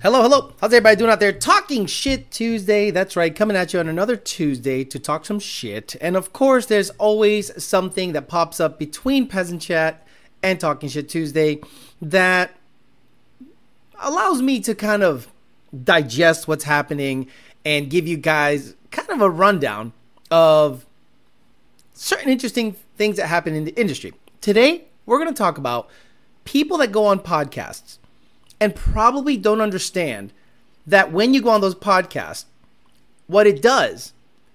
Hello. How's everybody doing out there? Talking Shit Tuesday. That's right, coming at you on another Tuesday to talk some shit. And of course, there's always something that pops up between Peasant Chat and Talking Shit Tuesday that allows me to kind of digest what's happening and give you guys kind of a rundown of certain interesting things that happen in the industry. Today, we're going to talk about people that go on podcasts and probably don't understand that when you go on those podcasts, what it does,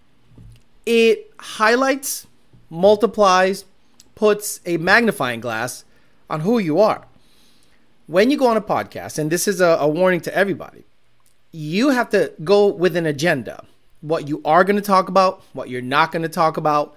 it highlights, multiplies, puts a magnifying glass on who you are. When you go on a podcast, and this is a warning to everybody, you have to go with an agenda. What you are going to talk about, what you're not going to talk about.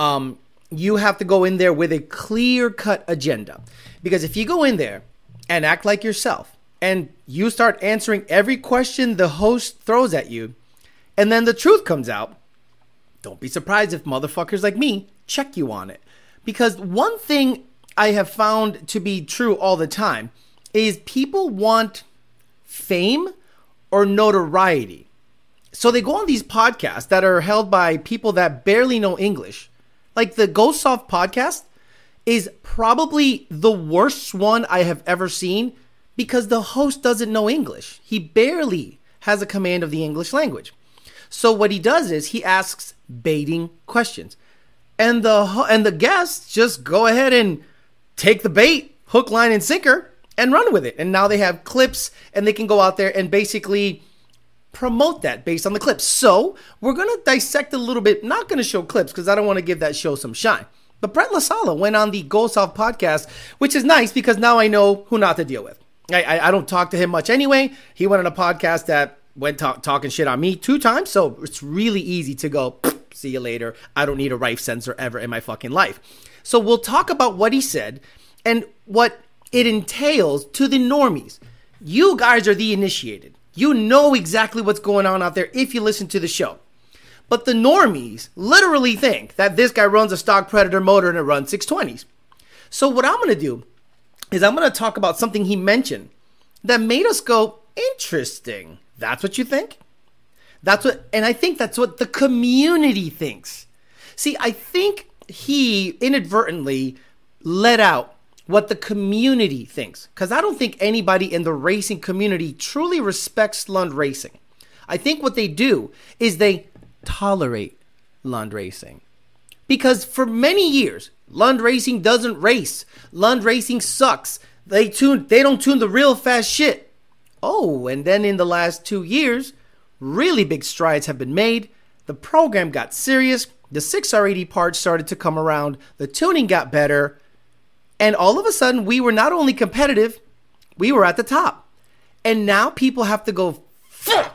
You have to go in there with a clear-cut agenda. Because if you go in there and act like yourself, and you start answering every question the host throws at you, and then the truth comes out, don't be surprised if motherfuckers like me check you on it. Because one thing I have found to be true all the time is people want fame or notoriety. So they go on these podcasts that are held by people that barely know English. Like the Go Soft podcast is probably the worst one I have ever seen because the host doesn't know English. He barely has a command of the English language. So what he does is he asks baiting questions. And the guests just go ahead and take the bait, hook, line, and sinker, and run with it. And now they have clips, and they can go out there and basically promote that based on the clips. So we're going to dissect a little bit. Not going to show clips because I don't want to give that show some shine. But Brett LaSala went on the Go Soft podcast, which is nice because now I know who not to deal with. I don't talk to him much anyway. He went on a podcast that went talking shit on me 2 times. So it's really easy to go, see you later. I don't need a Rife sensor ever in my fucking life. So we'll talk about what he said and what it entails to the normies. You guys are the initiated. You know exactly what's going on out there if you listen to the show. But the normies literally think that this guy runs a stock Predator motor and it runs 620s. So what I'm going to do is I'm going to talk about something he mentioned that made us go, interesting. That's what you think? And I think that's what the community thinks. See, I think he inadvertently let out what the community thinks. Because I don't think anybody in the racing community truly respects Lund Racing. I think what they do is they tolerate Lund Racing. Because for many years, Lund Racing doesn't race. Lund Racing sucks. They don't tune the real fast shit. Oh, and then in the last 2 years, really big strides have been made. The program got serious. The 6R80 parts started to come around. The tuning got better. And all of a sudden, we were not only competitive, we were at the top. And now people have to go, fuck.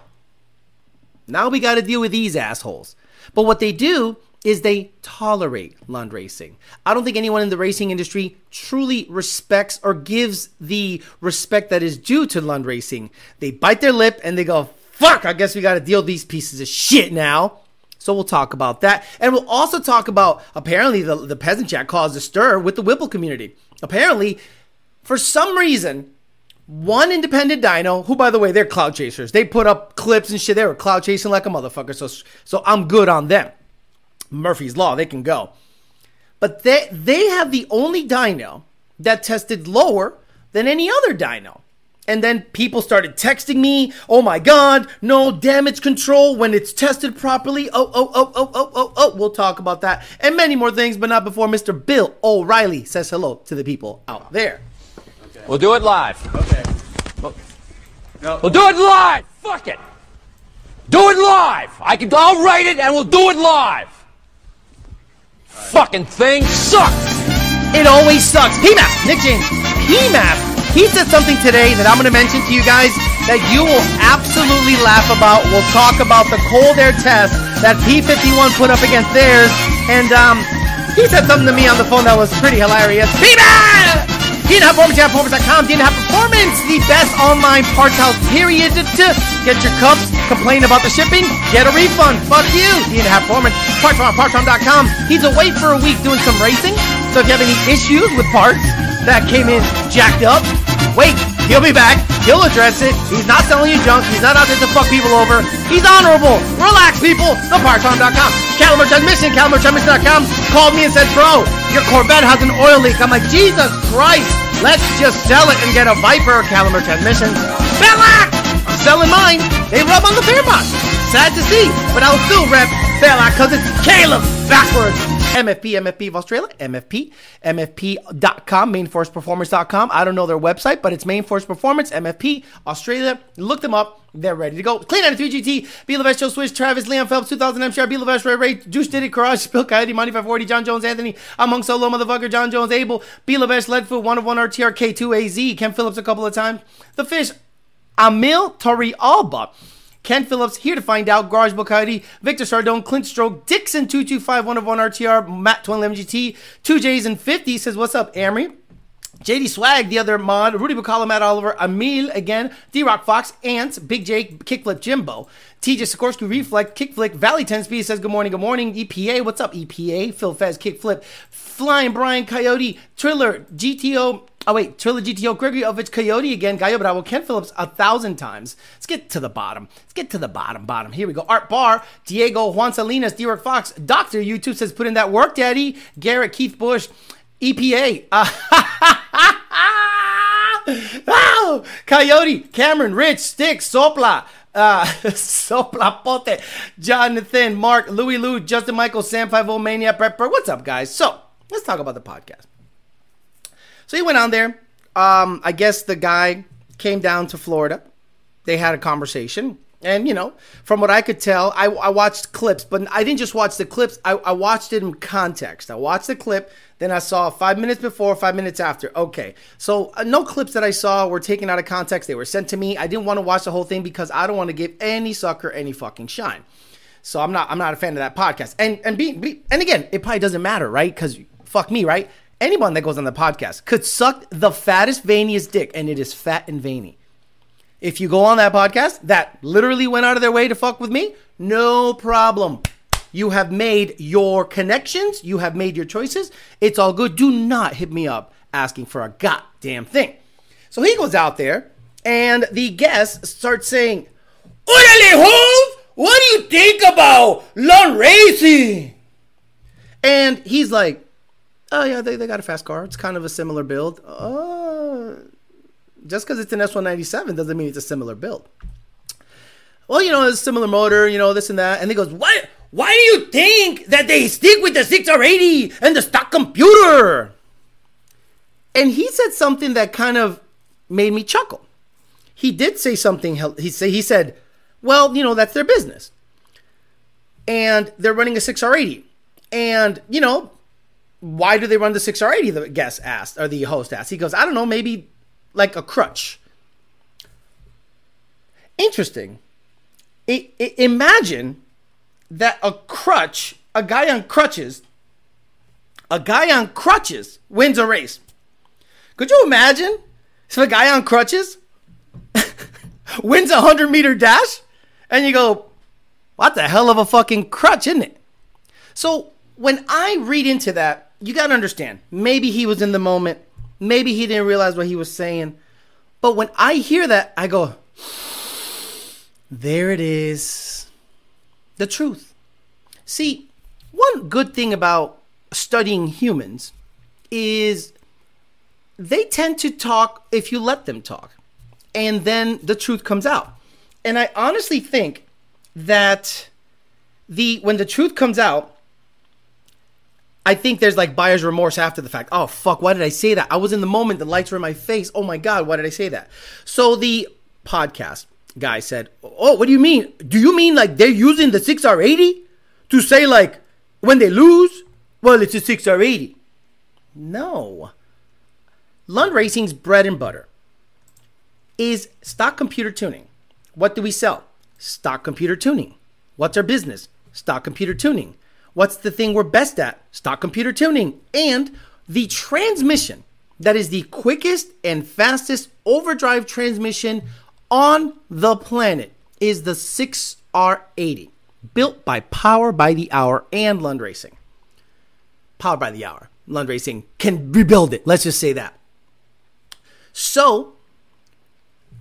Now we got to deal with these assholes. But what they do is they tolerate Lund Racing. I don't think anyone in the racing industry truly respects or gives the respect that is due to Lund Racing. They bite their lip and they go, fuck, I guess we got to deal with these pieces of shit now. So we'll talk about that. And we'll also talk about, apparently, the Peasant Chat caused a stir with the Whipple community. Apparently, for some reason, one independent dyno, who, by the way, they're cloud chasers. They put up clips and shit. They were cloud chasing like a motherfucker. So I'm good on them. Murphy's Law, they can go. But they have the only dyno that tested lower than any other dyno. And then people started texting me, oh my God, no damage control when it's tested properly. Oh. We'll talk about that and many more things, but not before Mr. Bill O'Reilly says hello to the people out there. Okay. We'll do it live. Okay. We'll do it live. Fuck it. Do it live. I'll write it and we'll do it live. Fucking thing sucks. It always sucks. PMAP, Nick James, PMAP. He said something today that I'm going to mention to you guys that you will absolutely laugh about. We'll talk about the cold air test that P51 put up against theirs. And he said something to me on the phone that was pretty hilarious. PMAP! DNH Performance.com. DNH Performance, the best online parts house, period. Get your cups, complain about the shipping, get a refund. Fuck you. DNH Performance, Parts.com. He's away for a week doing some racing. So if you have any issues with parts that came in jacked up, wait. He'll be back. He'll address it. He's not selling you junk. He's not out there to fuck people over. He's honorable. Relax, people. TheParkFarm.com. Calamar Transmission. CalamarTransmission.com called me and said, bro, your Corvette has an oil leak. I'm like, Jesus Christ. Let's just sell it and get a Viper or Calamar Transmission. Belloc! I'm selling mine. They rub on the Fairmont. Sad to see, but I'll still rep Belloc because it's Caleb backwards. MFP of Australia, MFP.com, mainforceperformance.com. I don't know their website, but it's Mainforce Performance, MFP, Australia. Look them up. They're ready to go. Clean 93 GT, B. Levesh, Joe Swish, Travis, Leon Phelps, 2000 MCR, B. Levesh, Ray, Juice Diddy, Courage, Bill Coyote, Money 540, John Jones, Anthony, Among Solo, Motherfucker, John Jones, Abel, B. Levesh, Leadfoot, 1 of 1 RTR, K2AZ, Ken Phillips a couple of times. The Fish, Amil Tori Alba. Ken Phillips, here to find out. Garage Coyote, Victor Sardone, Clint Stroke, Dixon 225, 1 of 1 RTR, Matt 2011 GT, 2 J's and 50 says, what's up, Amory? JD Swag, the other mod, Rudy Bacala, Matt Oliver, Emil again, D-Rock Fox, Ants, Big Jake, Kickflip Jimbo, TJ Sikorsky, Reflect, Kickflip, Valley 10 Speed says, good morning, EPA, what's up, EPA? Phil Fez, Kickflip, Flying Brian, Coyote, Triller, GTO, Triller GTO, Gregory Ovich, Coyote again, Gallo Bravo, Ken Phillips 1,000 times. Let's get to the bottom. Bottom. Here we go. Art Barr, Diego, Juan Salinas, D-Rock Fox, Dr. YouTube says, put in that work, Daddy, Garrett, Keith Bush, EPA, oh, Coyote, Cameron, Rich, Sticks, Sopla, Sopla Pote, Jonathan, Mark, Louie Lou, Justin Michael, Sam 50 Mania, Prepper. What's up, guys? So, let's talk about the podcast. So he went on there. I guess the guy came down to Florida. They had a conversation. And, you know, from what I could tell, I watched clips, but I didn't just watch the clips. I watched it in context. I watched the clip, then I saw 5 minutes before, 5 minutes after. Okay, so no clips that I saw were taken out of context. They were sent to me. I didn't want to watch the whole thing because I don't want to give any sucker any fucking shine. So I'm not a fan of that podcast. And again, it probably doesn't matter, right? Because fuck me, right? Anyone that goes on the podcast could suck the fattest, veiniest dick, and it is fat and veiny. If you go on that podcast that literally went out of their way to fuck with me, no problem. You have made your connections. You have made your choices. It's all good. Do not hit me up asking for a goddamn thing. So he goes out there, and the guest starts saying, Orale, Holmes, what do you think about lawn racing? And he's like, oh, yeah, they got a fast car. It's kind of a similar build. Just because it's an S197 doesn't mean it's a similar build. Well, you know, it's a similar motor, you know, this and that. And he goes, why do you think that they stick with the 6R80 and the stock computer? And he said something that kind of made me chuckle. He did say something. He said, well, you know, that's their business. And they're running a 6R80. And, you know, why do they run the 6R80? The guest asked, or the host asked. He goes, I don't know, maybe like a crutch. Interesting. Imagine that a guy on crutches wins a race. Could you imagine if a guy on crutches wins a 100-meter dash? And you go, what the hell of a fucking crutch, isn't it? So when I read into that, you got to understand, maybe he was in the moment. Maybe he didn't realize what he was saying. But when I hear that, I go, there it is. The truth. See, one good thing about studying humans is they tend to talk if you let them talk. And then the truth comes out. And I honestly think that when the truth comes out, I think there's like buyer's remorse after the fact. Oh, fuck, why did I say that? I was in the moment. The lights were in my face. Oh, my God, why did I say that? So the podcast guy said, oh, what do you mean? Do you mean like they're using the 6R80 to say like when they lose, well, it's a 6R80? No. Lund Racing's bread and butter is stock computer tuning. What do we sell? Stock computer tuning. What's our business? Stock computer tuning. What's the thing we're best at? Stock computer tuning. And the transmission that is the quickest and fastest overdrive transmission on the planet is the 6R80, built by Power by the Hour and Lund Racing. Power by the Hour. Lund Racing can rebuild it. Let's just say that. So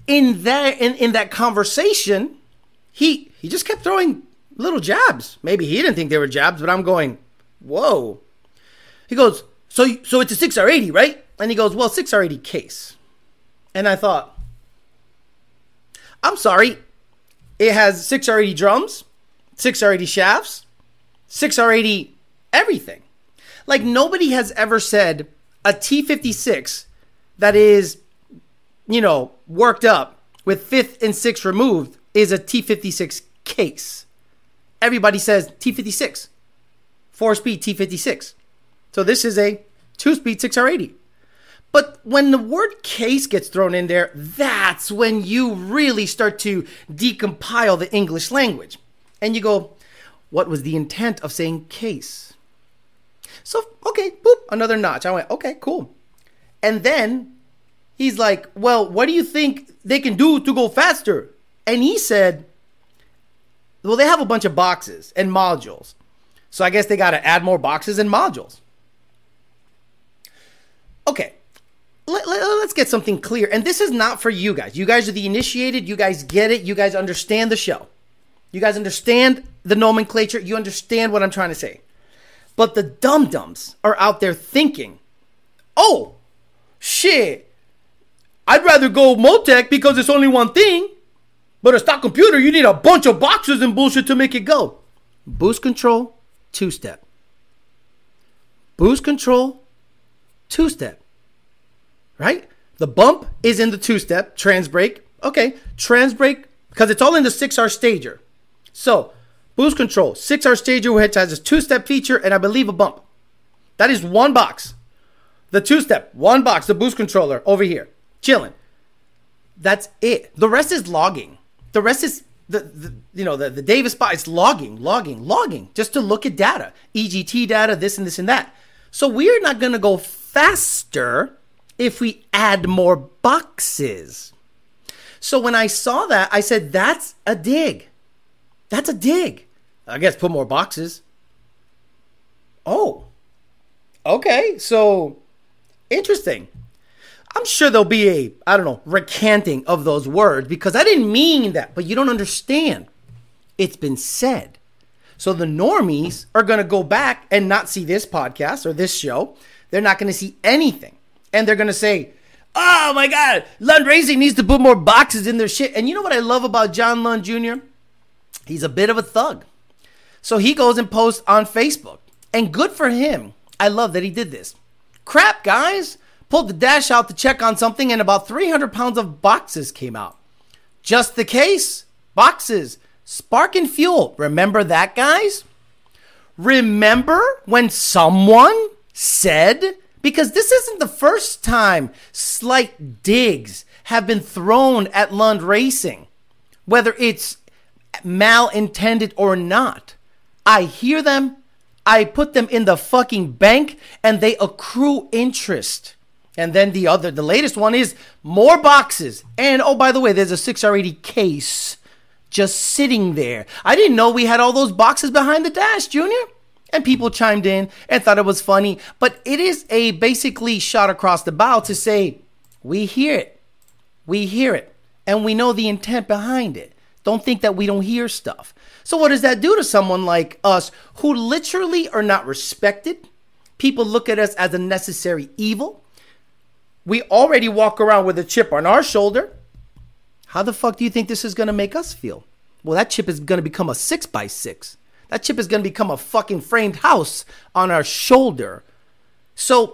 in that conversation, he just kept throwing little jabs. Maybe he didn't think they were jabs, but I'm going, whoa. He goes, so it's a 6R80, right? And he goes, well, 6R80 case. And I thought, I'm sorry, it has 6R80 drums, 6R80 shafts, 6R80 everything. Like, nobody has ever said a T56 that is, worked up with 5th and 6th removed is a T56 case. Everybody says T56, 4-speed T56. So this is a 2-speed 6R80. But when the word case gets thrown in there, that's when you really start to decompile the English language. And you go, what was the intent of saying case? So, okay, boop, another notch. I went, okay, cool. And then he's like, well, what do you think they can do to go faster? And he said, well, they have a bunch of boxes and modules. So I guess they got to add more boxes and modules. Okay, let's get something clear. And this is not for you guys. You guys are the initiated. You guys get it. You guys understand the show. You guys understand the nomenclature. You understand what I'm trying to say. But the dum-dums are out there thinking, oh, shit, I'd rather go Motec because it's only one thing. But a stock computer, you need a bunch of boxes and bullshit to make it go. Boost control, 2-step. Boost control, 2-step. Right? The bump is in the 2-step, trans brake. Okay, trans brake, because it's all in the 6R stager. So, boost control, 6R stager, which has this 2-step feature and I believe a bump. That is one box. The 2-step, one box, the boost controller over here, chilling. That's it. The rest is logging. The rest is the Davis spot. It's logging, just to look at data, EGT data, this and this and that. So we're not going to go faster if we add more boxes. So when I saw that, I said, that's a dig. That's a dig. I guess put more boxes. Oh, okay. So interesting. I'm sure there'll be a, recanting of those words because I didn't mean that, but you don't understand. It's been said. So the normies are going to go back and not see this podcast or this show. They're not going to see anything. And they're going to say, oh my God, Lund Racing needs to put more boxes in their shit. And you know what I love about John Lund Jr.? He's a bit of a thug. So he goes and posts on Facebook. And good for him. I love that he did this. Crap, guys. Pulled the dash out to check on something and about 300 pounds of boxes came out. Just the case. Boxes. Spark and fuel. Remember that, guys? Remember when someone said, because this isn't the first time slight digs have been thrown at Lund Racing, whether it's malintended or not. I hear them, I put them in the fucking bank, and they accrue interest. And then the latest one is more boxes. And oh, by the way, there's a 6R80 case just sitting there. I didn't know we had all those boxes behind the dash, Junior. And people chimed in and thought it was funny. But it is a basically shot across the bow to say, we hear it. We hear it. And we know the intent behind it. Don't think that we don't hear stuff. So what does that do to someone like us who literally are not respected? People look at us as a necessary evil. We already walk around with a chip on our shoulder. How the fuck do you think this is going to make us feel? Well, that chip is going to become a 6x6. That chip is going to become a fucking framed house on our shoulder. So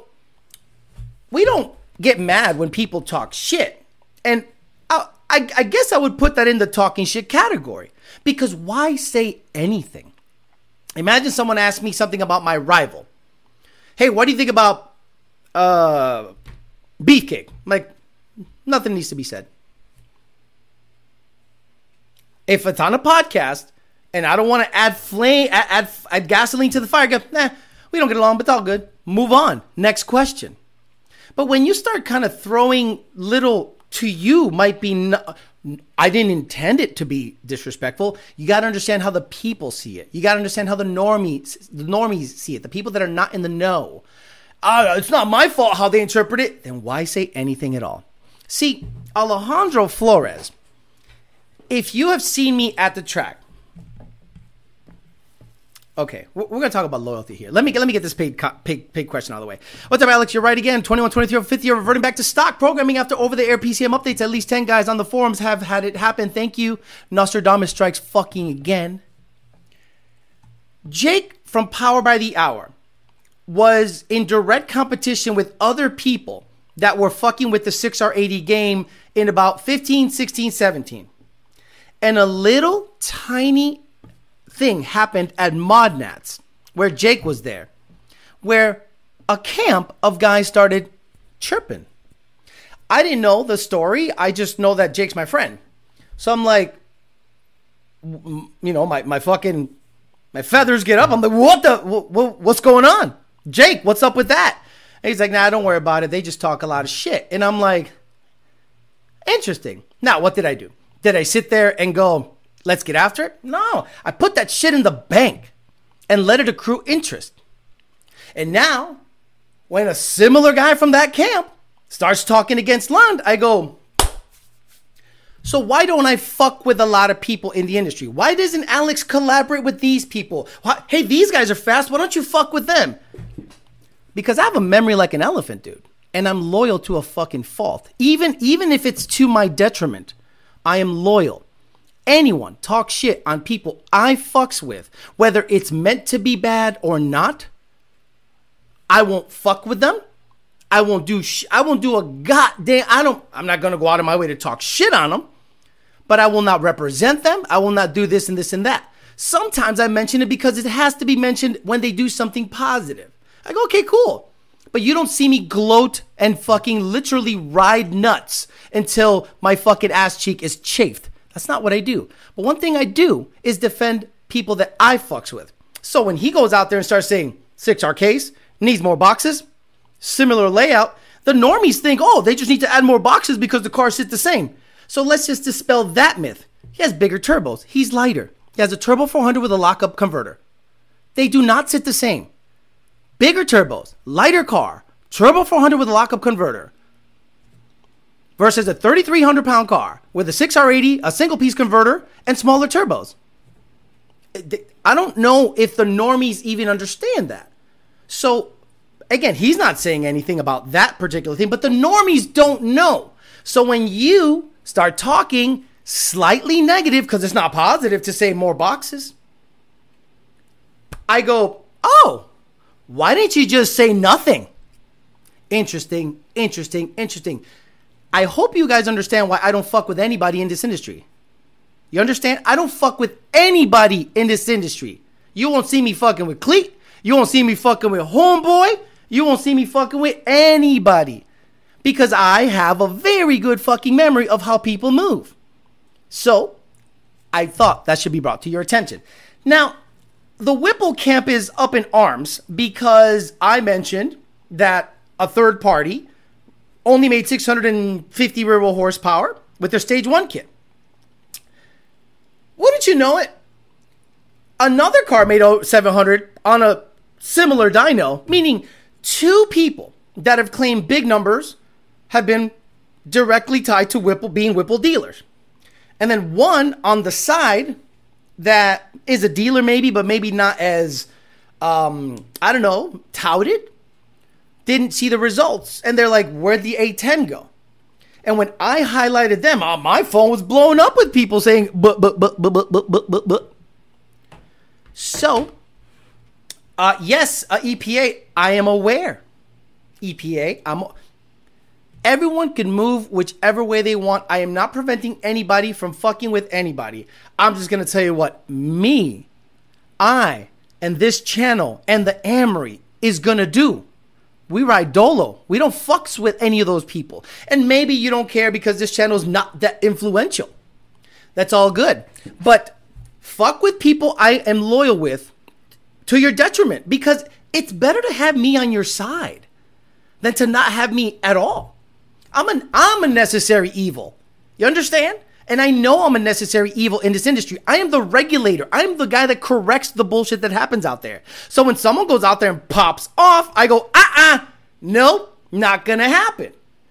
we don't get mad when people talk shit. And I guess I would put that in the talking shit category. Because why say anything? Imagine someone asked me something about my rival. Hey, what do you think about Beefcake? Like, nothing needs to be said. If it's on a podcast and I don't want to add gasoline to the fire, go, we don't get along, but it's all good. Move on. Next question. But when you start kind of throwing little, to you might be, I didn't intend it to be disrespectful. You got to understand how the people see it. You got to understand how the normies see it. The people that are not in the know. It's not my fault how they interpret it. Then why say anything at all? See, Alejandro Flores, if you have seen me at the track, okay, we're going to talk about loyalty here. Let me get this paid question out of the way. What's up, Alex? You're right again. 21, 23, 5th year, reverting back to stock programming after over-the-air PCM updates. At least 10 guys on the forums have had it happen. Thank you. Nostradamus strikes fucking again. Jake from Power by the Hour was in direct competition with other people that were fucking with the 6R80 game in about 15, 16, 17. And a little tiny thing happened at Modnats, where Jake was there, where a camp of guys started chirping. I didn't know the story. I just know that Jake's my friend. So I'm like, you know, my feathers get up. I'm like, what's going on? Jake, what's up with that? And he's like, nah, don't worry about it. They just talk a lot of shit. And I'm like, interesting. Now, what did I do? Did I sit there and go, let's get after it? No, I put that shit in the bank and let it accrue interest. And now, when a similar guy from that camp starts talking against Lund, I go, so why don't I fuck with a lot of people in the industry? Why doesn't Alex collaborate with these people? Hey, these guys are fast. Why don't you fuck with them? Because I have a memory like an elephant, dude. And I'm loyal to a fucking fault. Even if it's to my detriment, I am loyal. Anyone talk shit on people I fucks with, whether it's meant to be bad or not, I won't fuck with them. I won't do a goddamn, I'm not going to go out of my way to talk shit on them, but I will not represent them. I will not do this and this and that. Sometimes I mention it because it has to be mentioned when they do something positive. I go, okay, cool. But you don't see me gloat and fucking literally ride nuts until my fucking ass cheek is chafed. That's not what I do. But one thing I do is defend people that I fucks with. So when he goes out there and starts saying 6R case, needs more boxes, similar layout, the normies think, oh, they just need to add more boxes because the cars sit the same. So let's just dispel that myth. He has bigger turbos. He's lighter. He has a turbo 400 with a lockup converter. They do not sit the same. Bigger turbos, lighter car, turbo 400 with a lockup converter versus a 3,300 pound car with a 6R80, a single piece converter, and smaller turbos. I don't know if the normies even understand that. So again, he's not saying anything about that particular thing, but the normies don't know. So when you start talking slightly negative, because it's not positive to say more boxes, I go, oh, why didn't you just say nothing? Interesting. I hope you guys understand why I don't fuck with anybody in this industry. You understand? I don't fuck with anybody in this industry. You won't see me fucking with Cleet. You won't see me fucking with Homeboy. You won't see me fucking with anybody. Because I have a very good fucking memory of how people move. So, I thought that should be brought to your attention. Now, the Whipple camp is up in arms because I mentioned that a third party only made 650 rear wheel horsepower with their stage 1 kit. Wouldn't you know it? Another car made 700 on a similar dyno, meaning two people that have claimed big numbers have been directly tied to Whipple being Whipple dealers. And then one on the side that is a dealer maybe, but maybe not as, touted, didn't see the results. And they're like, where'd the A10 go? And when I highlighted them, my phone was blowing up with people saying, but. So, yes, EPA, I am aware. EPA, everyone can move whichever way they want. I am not preventing anybody from fucking with anybody. I'm just going to tell you what I, and this channel, and the Amory is going to do. We ride dolo. We don't fucks with any of those people. And maybe you don't care because this channel is not that influential. That's all good. But fuck with people I am loyal with to your detriment, because it's better to have me on your side than to not have me at all. I'm a necessary evil. You understand? And I know I'm a necessary evil in this industry. I am the regulator. I'm the guy that corrects the bullshit that happens out there. So when someone goes out there and pops off, I go, nope, not gonna happen.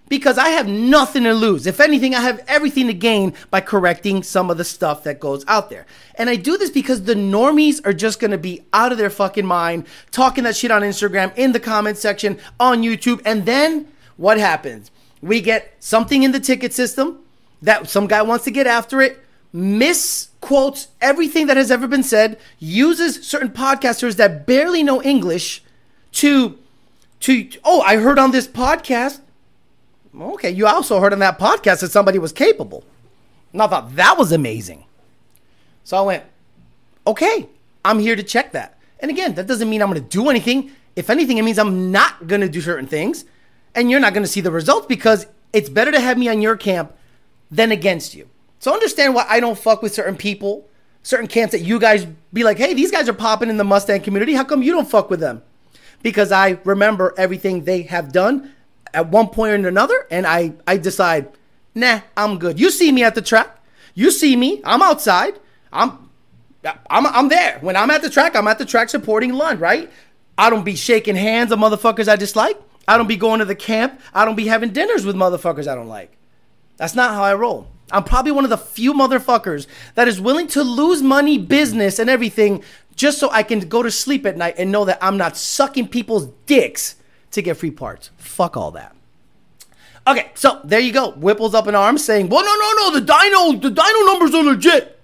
because I have nothing to lose. If anything, I have everything to gain by correcting some of the stuff that goes out there. And I do this because the normies are just going to be out of their fucking mind, talking that shit on Instagram, in the comment section, on YouTube. And then what happens? We get something in the ticket system that some guy wants to get after it, misquotes everything that has ever been said, uses certain podcasters that barely know English to oh, I heard on this podcast. Okay, you also heard on that podcast that somebody was capable. And I thought that was amazing. So I went, okay, I'm here to check that. And again, that doesn't mean I'm going to do anything. If anything, it means I'm not going to do certain things. And you're not going to see the results, because it's better to have me on your camp than against you. So understand why I don't fuck with certain people, certain camps that you guys be like, hey, these guys are popping in the Mustang community. How come you don't fuck with them? Because I remember everything they have done at one point or another, and I decide, nah, I'm good. You see me at the track. You see me. I'm outside. I'm there. When I'm at the track supporting Lund, right? I don't be shaking hands of motherfuckers I dislike. I don't be going to the camp. I don't be having dinners with motherfuckers I don't like. That's not how I roll. I'm probably one of the few motherfuckers that is willing to lose money, business, and everything just so I can go to sleep at night and know that I'm not sucking people's dicks to get free parts. Fuck all that. Okay, so there you go. Whipple's up in arms saying, well, no, the dyno numbers are legit.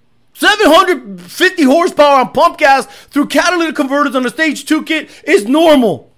750 horsepower on pump gas through catalytic converters on the stage 2 kit is normal.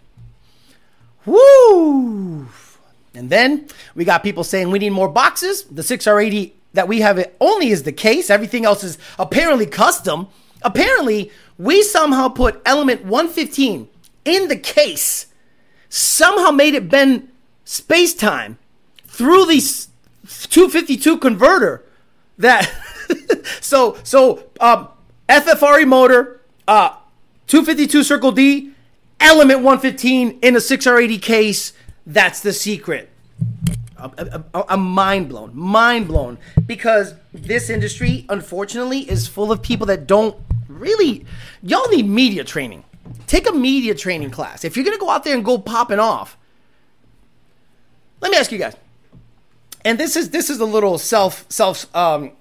Woo! And then we got people saying we need more boxes. The 6R80 that we have it only is the case. Everything else is apparently custom. Apparently, we somehow put element 115 in the case, somehow made it bend space-time through the 252 converter that so FFRE motor, 252 Circle D, element 115 in a 6R80 case. That's the secret. I'm mind blown, because this industry, unfortunately, is full of people that don't really, y'all need media training. Take a media training class. If you're going to go out there and go popping off, let me ask you guys, and this is a little serving.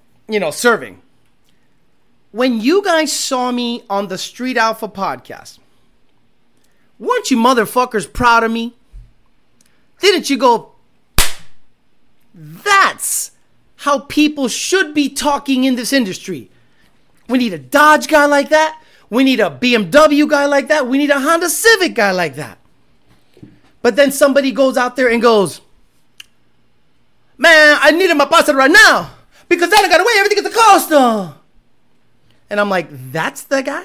When you guys saw me on the Street Alpha podcast, weren't you motherfuckers proud of me? Didn't you go, that's how people should be talking in this industry? We need a Dodge guy like that. We need a BMW guy like that. We need a Honda Civic guy like that. But then somebody goes out there and goes, man, I need my pasta right now because I got away everything at the cost. And I'm like, that's the guy?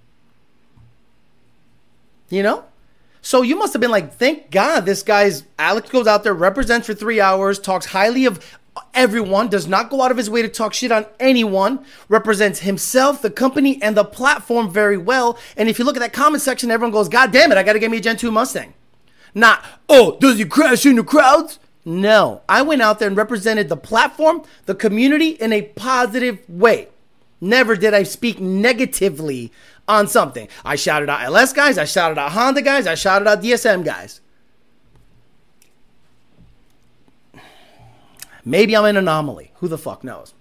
You know? So you must have been like, thank God this guy's, Alex goes out there, represents for 3 hours, talks highly of everyone, does not go out of his way to talk shit on anyone, represents himself, the company, and the platform very well. And if you look at that comment section, everyone goes, God damn it, I got to get me a Gen 2 Mustang. Not, oh, does he crash into crowds? No, I went out there and represented the platform, the community in a positive way. Never did I speak negatively on something. I shouted out LS guys, I shouted out Honda guys, I shouted out DSM guys. Maybe I'm an anomaly. Who the fuck knows?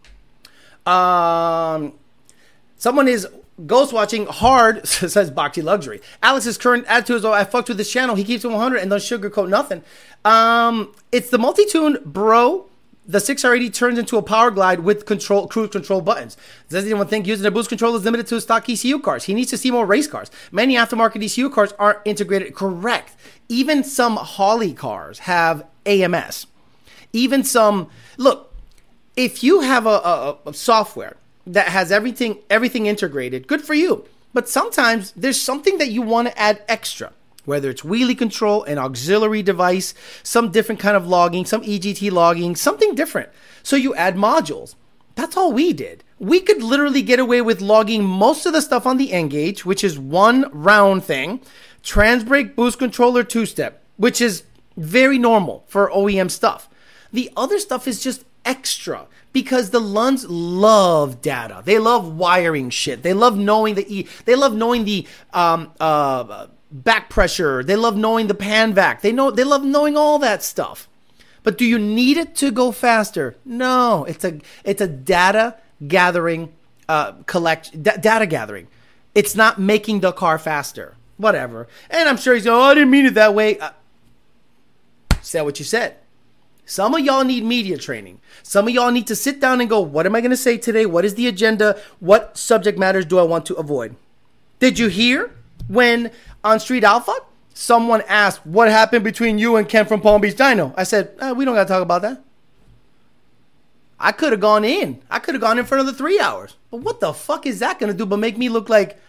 Someone is ghost watching hard, says Boxy Luxury. Alex's current attitude is, oh, I fucked with this channel. He keeps it 100 and doesn't sugarcoat nothing. It's the multi-tune, bro. The 6R80 turns into a power glide with cruise control buttons. Does anyone think using a boost controller is limited to stock ECU cars? He needs to see more race cars. Many aftermarket ECU cars aren't integrated. Correct. Even some Holly cars have AMS. Even some, look, if you have a software that has everything integrated, good for you. But sometimes there's something that you want to add extra. Whether it's wheelie control, an auxiliary device, some different kind of logging, some EGT logging, something different. So you add modules. That's all we did. We could literally get away with logging most of the stuff on the N-Gage, which is one round thing, Transbrake, boost controller, two-step, which is very normal for OEM stuff. The other stuff is just extra because the Lunds love data. They love wiring shit. They love knowing the back pressure. They love knowing the PanVac. They love knowing all that stuff. But do you need it to go faster? No, it's a data gathering data gathering. It's not making the car faster. Whatever. And I'm sure he's going, oh, I didn't mean it that way. Said what you said. Some of y'all need media training. Some of y'all need to sit down and go, what am I going to say today? What is the agenda? What subject matters do I want to avoid? Did you hear when on Street Alpha, someone asked, what happened between you and Ken from Palm Beach Dino? I said, we don't got to talk about that. I could have gone in. I could have gone in for another 3 hours. But what the fuck is that going to do but make me look like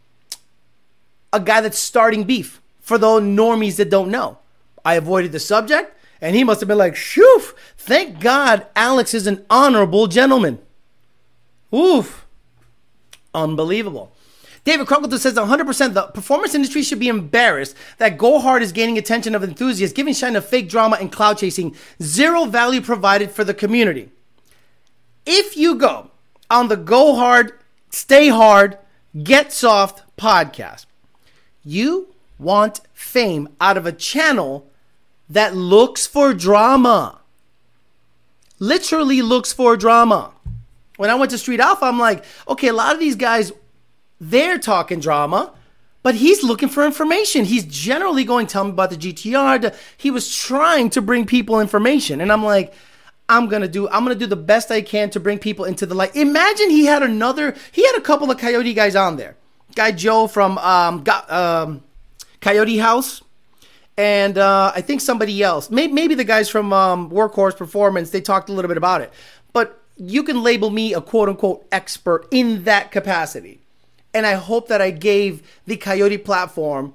a guy that's starting beef for the normies that don't know? I avoided the subject, and he must have been like, shoo, thank God Alex is an honorable gentleman. Oof. Unbelievable. David Crunkleton says 100% the performance industry should be embarrassed that Go Hard is gaining attention of enthusiasts, giving shine of fake drama and cloud chasing, zero value provided for the community. If you go on the Go Hard, Stay Hard, Get Soft podcast, you want fame out of a channel that looks for drama. Literally looks for drama. When I went to Street Alpha, I'm like, okay, a lot of these guys, they're talking drama, but he's looking for information. He's generally going, tell me about the GTR. He was trying to bring people information. And I'm like, I'm going to do the best I can to bring people into the light. Imagine he had a couple of Coyote guys on there. Guy Joe from Coyote House. And I think somebody else, maybe the guys from Workhorse Performance, they talked a little bit about it. But you can label me a quote-unquote expert in that capacity. And I hope that I gave the Coyote platform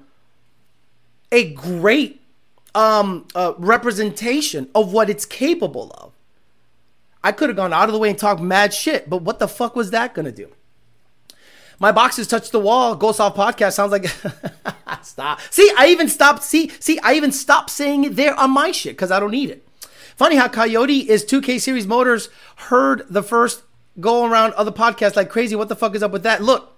a great representation of what it's capable of. I could have gone out of the way and talked mad shit, but what the fuck was that going to do? My boxes touch the wall. Go Soft podcast sounds like stop. See, I even stopped. I even stopped saying it there on my shit because I don't need it. Funny how Coyote is 2K Series Motors heard the first go around of the podcast like crazy. What the fuck is up with that? Look,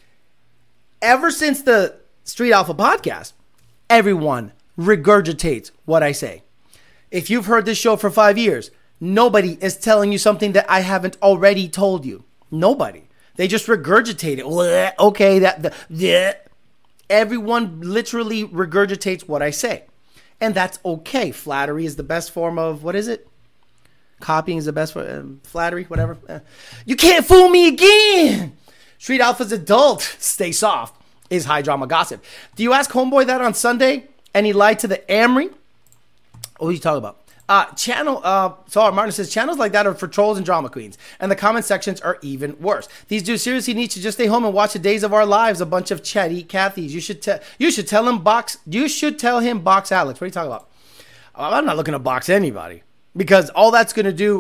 ever since the Street Alpha podcast, everyone regurgitates what I say. If you've heard this show for 5 years, nobody is telling you something that I haven't already told you. Nobody. They just regurgitate it. Okay, everyone literally regurgitates what I say. And that's okay. Flattery is the best form of, what is it? Copying is the best for flattery, whatever. You can't fool me again. Street Alpha's adult, stay soft, is high drama gossip. Do you ask Homeboy that on Sunday and he lied to the Amri? What are you talking about? Martin says, channels like that are for trolls and drama queens. And the comment sections are even worse. These dudes seriously need to just stay home and watch The Days of Our Lives, a bunch of chatty Cathys. You should tell him box Alex. What are you talking about? I'm not looking to box anybody. Because all that's going to do,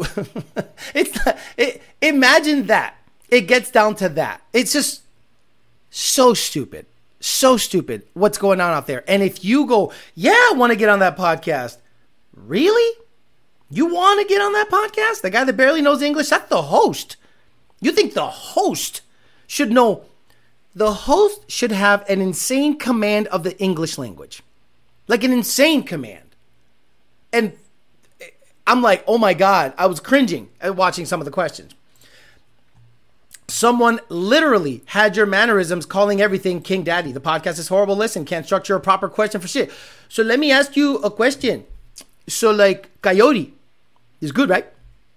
imagine that. It gets down to that. It's just so stupid. So stupid what's going on out there. And if you go, yeah, I want to get on that podcast. Really? You want to get on that podcast? The guy that barely knows English? That's the host. You think the host should know? The host should have an insane command of the English language. Like an insane command. And I'm like, oh my God, I was cringing at watching some of the questions. Someone literally had your mannerisms calling everything King Daddy. The podcast is horrible. Listen, can't structure a proper question for shit. So let me ask you a question. So like Coyote is good, right?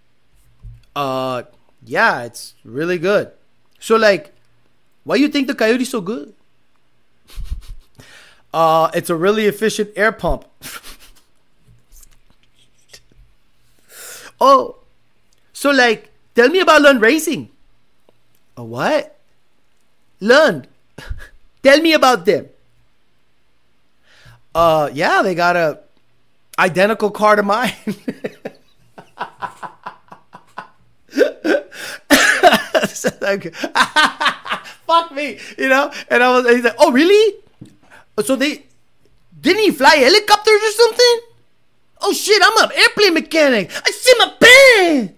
Yeah, it's really good. So like, why you think the Coyote's so good? It's a really efficient air pump. Oh, so like, tell me about Lund Racing. A what? Lund. Tell me about them. Yeah, they got a identical car to mine. Fuck me, you know? And he's like, oh, really? So didn't he fly helicopters or something? Oh shit, I'm an airplane mechanic. I see my pen.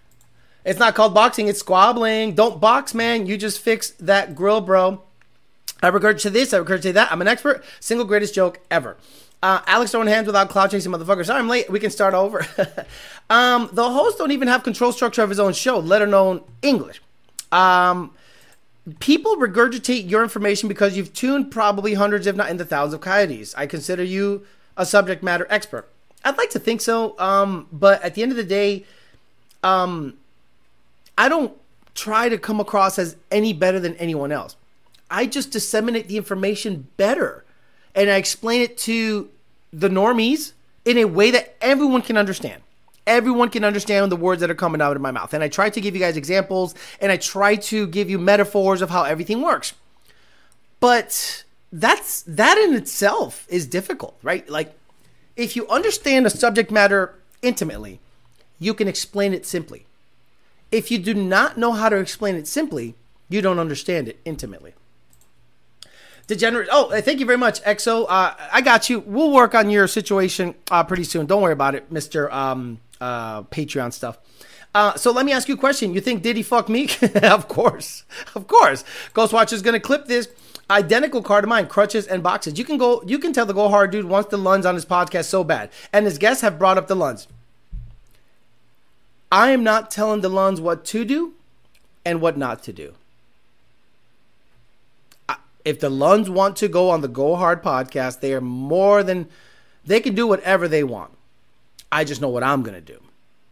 It's not called boxing, it's squabbling. Don't box, man. You just fix that grill, bro. I regurgitate this, I regurgitate that. I'm an expert. Single greatest joke ever. Alex throwing hands without cloud chasing motherfucker. Sorry, I'm late. We can start over. The host don't even have control structure of his own show, let alone English. People regurgitate your information because you've tuned probably hundreds, if not in the thousands of coyotes. I consider you a subject matter expert. I'd like to think so, but at the end of the day, I don't try to come across as any better than anyone else. I just disseminate the information better, and I explain it to the normies in a way that everyone can understand. Everyone can understand the words that are coming out of my mouth. And I try to give you guys examples, and I try to give you metaphors of how everything works. But that in itself is difficult, right? Like, if you understand a subject matter intimately, you can explain it simply. If you do not know how to explain it simply, you don't understand it intimately. Degenerate. Oh, thank you very much, EXO. I got you. We'll work on your situation pretty soon. Don't worry about it, Mr. Patreon stuff. So let me ask you a question. You think Diddy fucked Meek? Of course. Of course. Ghostwatch is going to clip this. Identical car to mine, crutches and boxes. You can tell the Go Hard dude wants the Luns on his podcast so bad. And his guests have brought up the Luns. I am not telling the Luns what to do and what not to do. If the Luns want to go on the Go Hard podcast, they can do whatever they want. I just know what I'm going to do.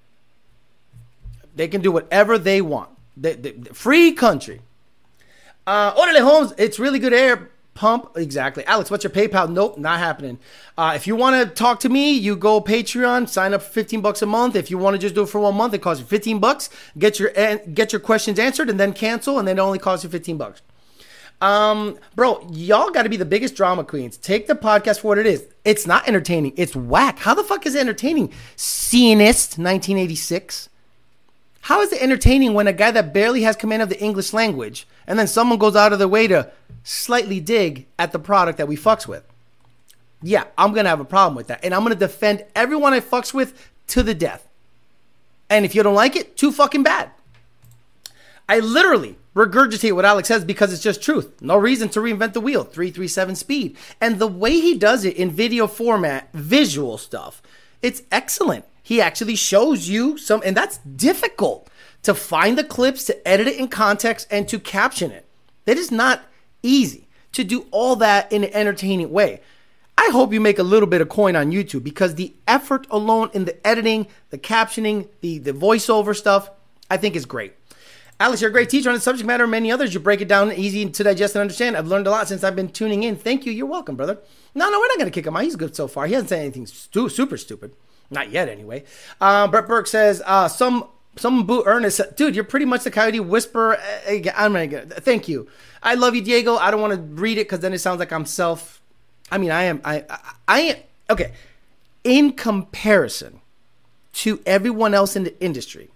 They can do whatever they want. Free country. Orderly Holmes, it's really good air pump. Exactly. Alex, what's your PayPal? Nope, not happening. If you want to talk to me, you go Patreon, sign up for $15 a month. If you want to just do it for 1 month, it costs you $15. Get your questions answered and then cancel, and then it only costs you $15. Bro, y'all got to be the biggest drama queens. Take the podcast for what it is. It's not entertaining. It's whack. How the fuck is it entertaining? Scenist 1986. How is it entertaining when a guy that barely has command of the English language and then someone goes out of their way to slightly dig at the product that we fucks with? Yeah, I'm going to have a problem with that. And I'm going to defend everyone I fucks with to the death. And if you don't like it, too fucking bad. I literally regurgitate what Alex says because it's just truth. No reason to reinvent the wheel. 337 speed. And the way he does it in video format, visual stuff, it's excellent. He actually shows you some, and that's difficult to find the clips, to edit it in context, and to caption it. That is not easy to do all that in an entertaining way. I hope you make a little bit of coin on YouTube because the effort alone in the editing, the captioning, the voiceover stuff, I think is great. Alex, you're a great teacher on the subject matter and many others. You break it down easy to digest and understand. I've learned a lot since I've been tuning in. Thank you. You're welcome, brother. No, we're not going to kick him out. He's good so far. He hasn't said anything super stupid. Not yet, anyway. Brett Burke says, some boo Ernest. Dude, you're pretty much the Coyote Whisperer. Thank you. I love you, Diego. I don't want to read it because then it sounds like I'm I am. Okay. In comparison to everyone else in the industry,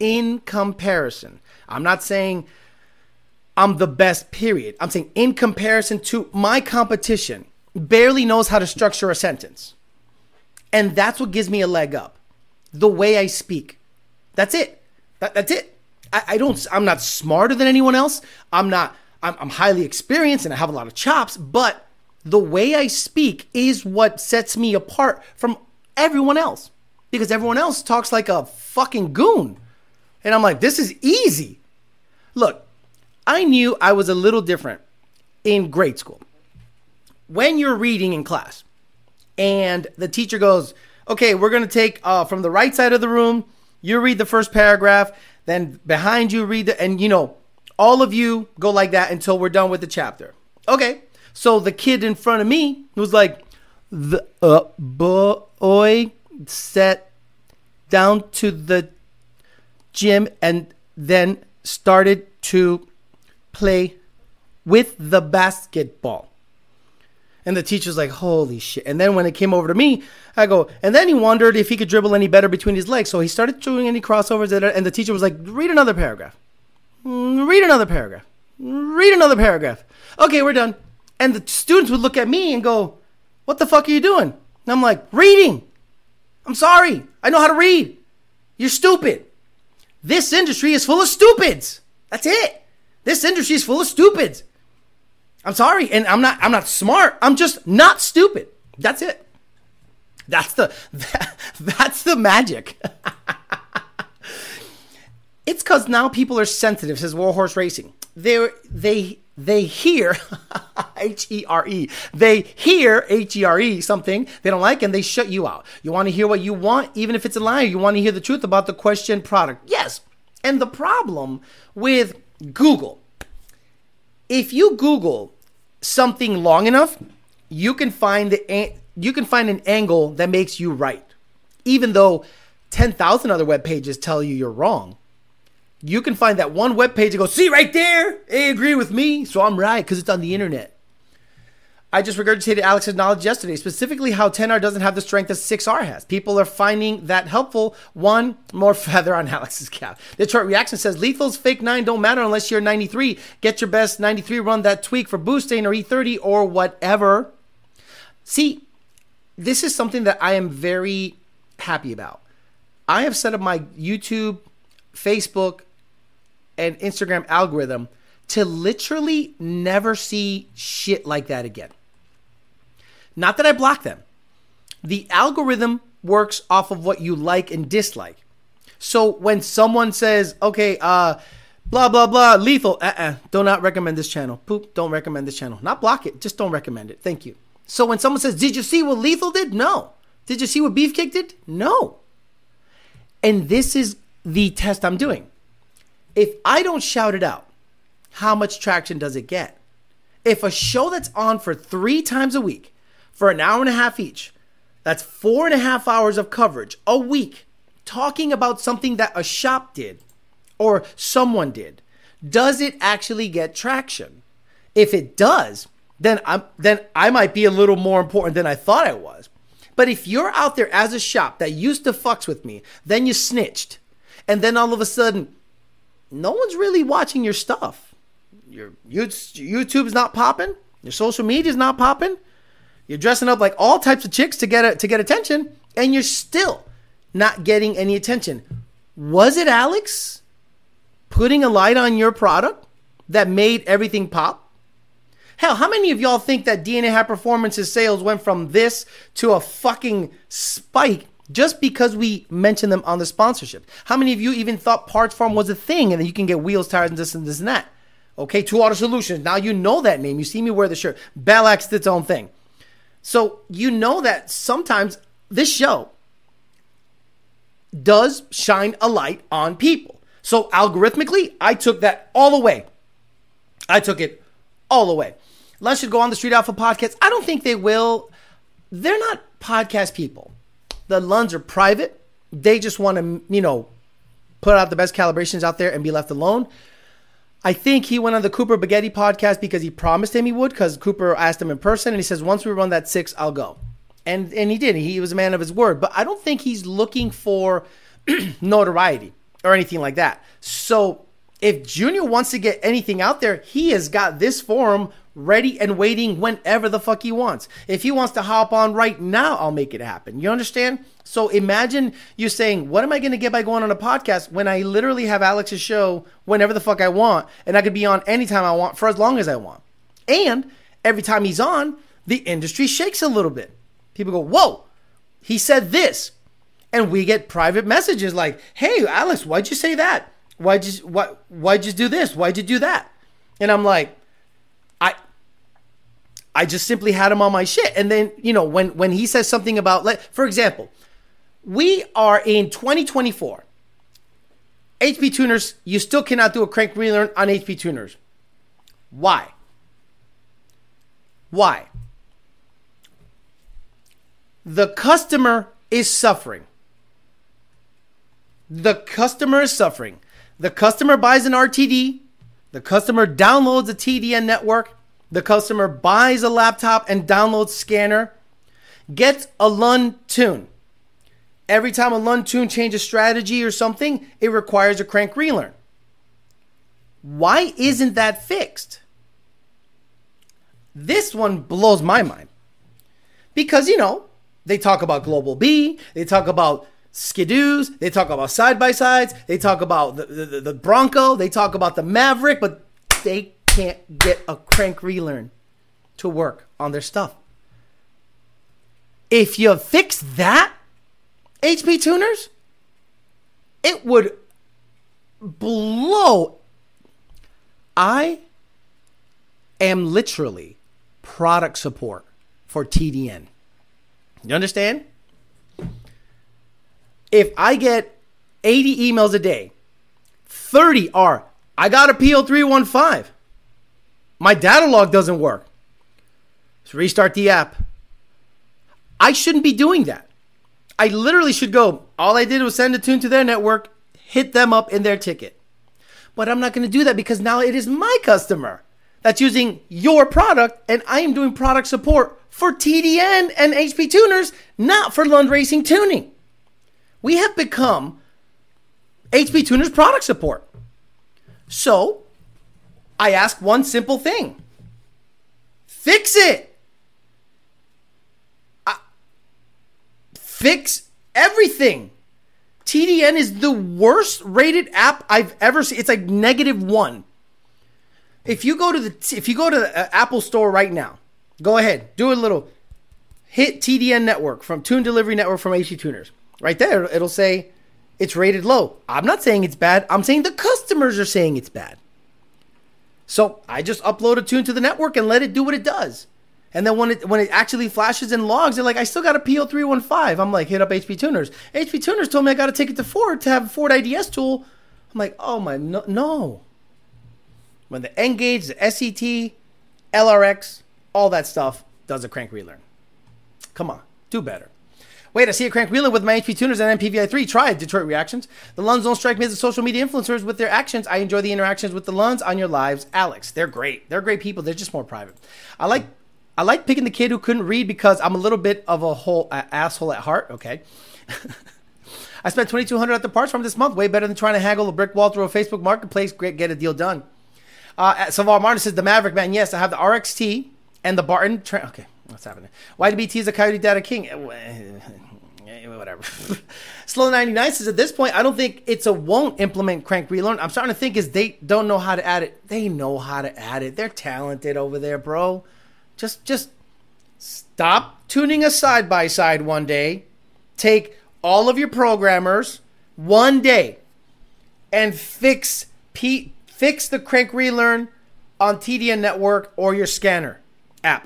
I'm not saying I'm the best, period. I'm saying in comparison to my competition, barely knows how to structure a sentence. And that's what gives me a leg up. The way I speak. That's it. That's it. I'm not smarter than anyone else. I'm highly experienced and I have a lot of chops, but the way I speak is what sets me apart from everyone else. Because everyone else talks like a fucking goon. And I'm like, this is easy. Look, I knew I was a little different in grade school. When you're reading in class and the teacher goes, okay, we're going to take from the right side of the room, you read the first paragraph, then behind you read all of you go like that until we're done with the chapter. Okay, so the kid in front of me was like, the boy sat down to the gym and then started to play with the basketball. And the teacher's like, holy shit. And then when it came over to me, I go, and then he wondered if he could dribble any better between his legs. So he started doing any crossovers. And the teacher was like, read another paragraph. Read another paragraph. Read another paragraph. Okay, we're done. And the students would look at me and go, what the fuck are you doing? And I'm like, reading. I'm sorry. I know how to read. You're stupid. This industry is full of stupids. That's it. This industry is full of stupids. I'm sorry, and I'm not smart. I'm just not stupid. That's it. That's the magic. It's because now people are sensitive, says Warhorse Racing. They hear H-E-R-E. They hear H-E-R-E something they don't like, and they shut you out. You want to hear what you want, even if it's a lie. You want to hear the truth about the question product. Yes. And the problem with Google, if you Google something long enough, you can find an angle that makes you right, even though 10,000 other web pages tell you you're wrong. You can find that one web page and go, see right there, they agree with me, so I'm right because it's on the internet. I just regurgitated Alex's knowledge yesterday, specifically how 10R doesn't have the strength that 6R has. People are finding that helpful. One more feather on Alex's cap. Detroit Reaction says, Lethal's fake 9 don't matter unless you're 93. Get your best 93, run that tweak for boosting or E30 or whatever. See, this is something that I am very happy about. I have set up my YouTube, Facebook, and Instagram algorithm to literally never see shit like that again. Not that I block them. The algorithm works off of what you like and dislike. So when someone says, okay, blah, blah, blah, Lethal, do not recommend this channel. Poop, don't recommend this channel. Not block it, just don't recommend it. Thank you. So when someone says, did you see what Lethal did? No. Did you see what Beefcake did? No. And this is the test I'm doing. If I don't shout it out, how much traction does it get? If a show that's on for 3 times a week, for an hour and a half each, that's 4.5 hours of coverage a week, talking about something that a shop did or someone did, does it actually get traction? If it does, then I might be a little more important than I thought I was. But if you're out there as a shop that used to fucks with me, then you snitched, and then all of a sudden, no one's really watching your stuff. Your YouTube's not popping. Your social media's not popping. You're dressing up like all types of chicks to get attention, and you're still not getting any attention. Was it Alex putting a light on your product that made everything pop? Hell, how many of y'all think that DNA High Performance's sales went from this to a fucking spike just because we mentioned them on the sponsorship? How many of you even thought Parts Farm was a thing and that you can get wheels, tires, and this and this and that? Okay, 2 Auto Solutions. Now you know that name. You see me wear the shirt. Bellax did its own thing. So you know that sometimes this show does shine a light on people. So algorithmically, I took that all away. I took it all away. Lunch should go on the Street Alpha podcast. I don't think they will. They're not podcast people. The Luns are private. They just want to, put out the best calibrations out there and be left alone. I think he went on the Cooper Baghetti podcast because he promised him he would, because Cooper asked him in person, and he says, once we run that 6, I'll go. And he did. He was a man of his word. But I don't think he's looking for notoriety or anything like that. So if Junior wants to get anything out there, he has got this forum ready and waiting whenever the fuck he wants. If he wants to hop on right now, I'll make it happen. You understand? So imagine you saying, what am I going to get by going on a podcast when I literally have Alex's show whenever the fuck I want, and I could be on anytime I want for as long as I want. And every time he's on, the industry shakes a little bit. People go, whoa, he said this. And we get private messages like, hey, Alex, why'd you say that? Why'd you do this? Why'd you do that? And I'm like, I just simply had him on my shit. And then, when he says something about, for example, we are in 2024. HP tuners, you still cannot do a crank relearn on HP tuners. Why? Why? The customer is suffering. The customer is suffering. The customer buys an RTD. The customer downloads a TDN network. The customer buys a laptop and downloads scanner. Gets a Lund tune. Every time a Lund tune changes strategy or something, it requires a crank relearn. Why isn't that fixed? This one blows my mind. Because, they talk about Global B. They talk about Skidoos. They talk about side-by-sides. They talk about the Bronco. They talk about the Maverick. But they can't get a crank relearn to work on their stuff. If you fix that, HP tuners, it would blow. I am literally product support for TDN. You understand? If I get 80 emails a day, 30 are, I got a PO315. My data log doesn't work. Let's restart the app. I shouldn't be doing that. I literally should go, all I did was send a tune to their network, hit them up in their ticket. But I'm not going to do that because now it is my customer that's using your product, and I am doing product support for TDN and HP tuners, not for Lund Racing Tuning. We have become HP tuners product support. So I ask one simple thing. Fix it. Fix everything. TDN is the worst rated app I've ever seen. It's like -1. If you go to the Apple Store right now, go ahead, do a little hit TDN network from Tune Delivery Network from HP Tuners. Right there, it'll say it's rated low. I'm not saying it's bad. I'm saying the customers are saying it's bad. So I just upload a tune to the network and let it do what it does. And then when it actually flashes and logs, they're like, I still got a PO315. I'm like, hit up HP Tuners. HP Tuners told me I got to take it to Ford to have a Ford IDS tool. I'm like, oh my, no. When the N-Gage, the SET, LRX, all that stuff does a crank relearn. Come on, do better. Wait, I see a crank relearn with my HP Tuners and MPVI3. Try it, Detroit Reactions. The Lunds don't strike me as the social media influencers with their actions. I enjoy the interactions with the Lunds on your lives. Alex, they're great. They're great people. They're just more private. I like picking the kid who couldn't read because I'm a little bit of a whole asshole at heart. Okay. I spent $2,200 at the parts from this month. Way better than trying to haggle a brick wall through a Facebook marketplace. Great, get a deal done. Savar Martin says, the Maverick, man. Yes, I have the RXT and the Barton. Okay, what's happening? YDBT is a Coyote Data King. Whatever. Slow 99 says, at this point, I don't think it's a won't implement crank relearn. I'm starting to think is they don't know how to add it. They know how to add it. They're talented over there, bro. Just stop tuning a side-by-side one day. Take all of your programmers one day and fix the crank relearn on TDN network or your scanner app.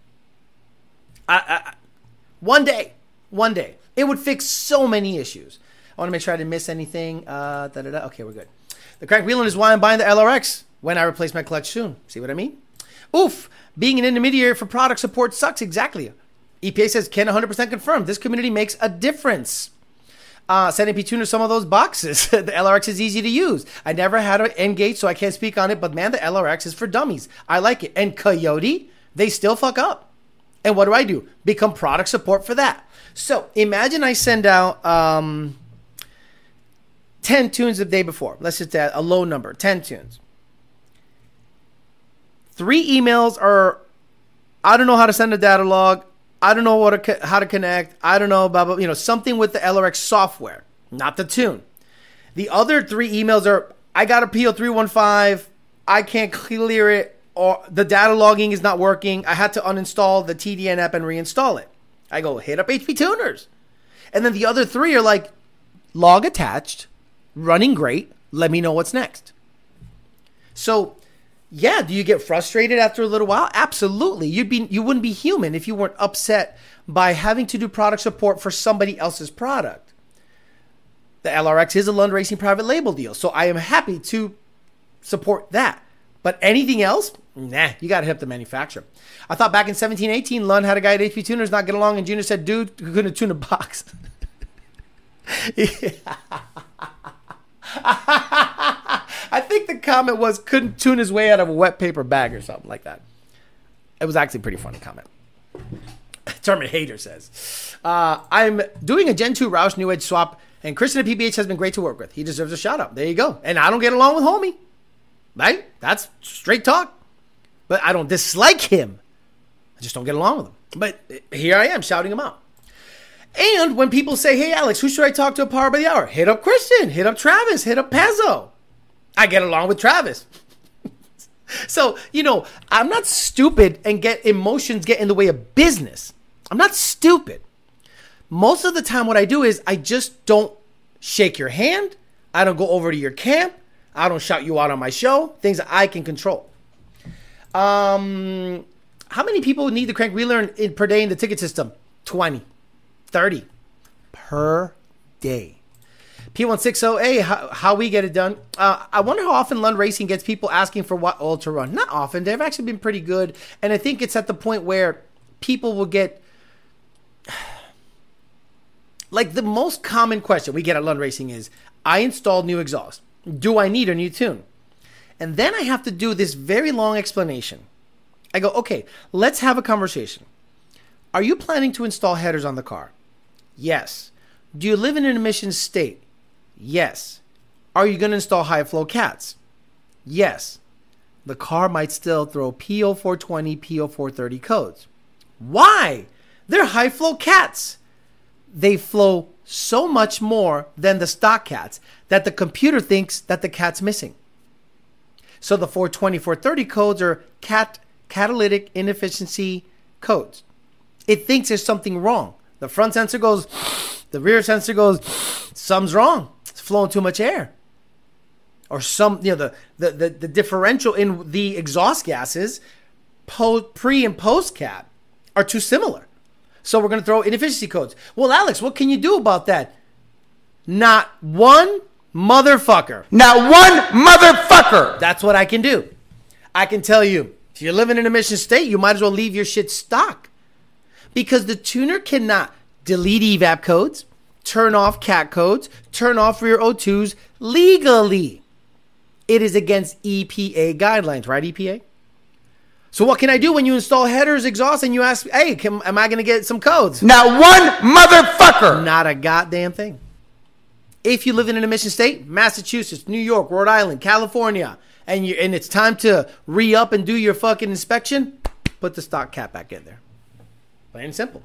One day. It would fix so many issues. I want to make sure I didn't miss anything. Okay, we're good. The crank relearn is why I'm buying the LRX when I replace my clutch soon. See what I mean? Oof. Being an intermediary for product support sucks. Exactly. EPA says, can 100% confirm. This community makes a difference. Sending P Tuner some of those boxes. The LRX is easy to use. I never had an N-Gage, so I can't speak on it. But man, the LRX is for dummies. I like it. And Coyote, they still fuck up. And what do? Become product support for that. So imagine I send out 10 tunes the day before. Let's just add a low number, 10 tunes. 3 emails are, I don't know how to send a data log. I don't know how to connect. I don't know, blah, blah, something with the LRX software, not the tune. The other 3 emails are, I got a PO315. I can't clear it, or the data logging is not working. I had to uninstall the TDN app and reinstall it. I go, hit up HP Tuners. And then the other 3 are like, log attached, running great. Let me know what's next. So, yeah, do you get frustrated after a little while? Absolutely. You wouldn't be human if you weren't upset by having to do product support for somebody else's product. The LRX is a Lund Racing private label deal, so I am happy to support that. But anything else? Nah, you got to hit up the manufacturer. I thought back in 1718, Lund had a guy at HP Tuners not get along, and Junior said, dude, you couldn't tune a box. I think the comment was couldn't tune his way out of a wet paper bag or something like that. It was actually a pretty funny comment. Terminator says, I'm doing a Gen 2 Roush New Edge swap, and Christian at PBH has been great to work with. He deserves a shout out. There you go. And I don't get along with homie. Right? That's straight talk. But I don't dislike him. I just don't get along with him. But here I am shouting him out. And when people say, hey, Alex, who should I talk to at Power by the Hour? Hit up Christian. Hit up Travis. Hit up Pezzo. I get along with Travis. So, I'm not stupid and emotions get in the way of business. I'm not stupid. Most of the time what I do is I just don't shake your hand. I don't go over to your camp. I don't shout you out on my show. Things that I can control. How many people need the crank wheeler per day in the ticket system? 20, 30 per day. P160A, how we get it done. I wonder how often Lund Racing gets people asking for what oil to run. Not often. They've actually been pretty good. And I think it's at the point where people will get... Like the most common question we get at Lund Racing is, I installed new exhaust. Do I need a new tune? And then I have to do this very long explanation. I go, okay, let's have a conversation. Are you planning to install headers on the car? Yes. Do you live in an emissions state? Yes. Are you going to install high flow cats? Yes. The car might still throw P0420, P0430 codes. Why? They're high flow cats. They flow so much more than the stock cats that the computer thinks that the cat's missing. So the 420, 430 codes are catalytic inefficiency codes. It thinks there's something wrong. The front sensor goes, the rear sensor goes, something's wrong. It's flowing too much air. Or the differential in the exhaust gases, pre and post cat, are too similar. So we're going to throw inefficiency codes. Well, Alex, what can you do about that? Not one motherfucker. Not one motherfucker. That's what I can do. I can tell you, if you're living in an emission state, you might as well leave your shit stock. Because the tuner cannot delete evap codes, turn off cat codes, turn off rear O2s legally. It is against EPA guidelines, right, EPA? So what can I do when you install headers, exhaust, and you ask, hey, am I going to get some codes? Not one motherfucker. Not a goddamn thing. If you live in an emission state, Massachusetts, New York, Rhode Island, California, and it's time to re-up and do your fucking inspection, put the stock cap back in there. Plain and simple.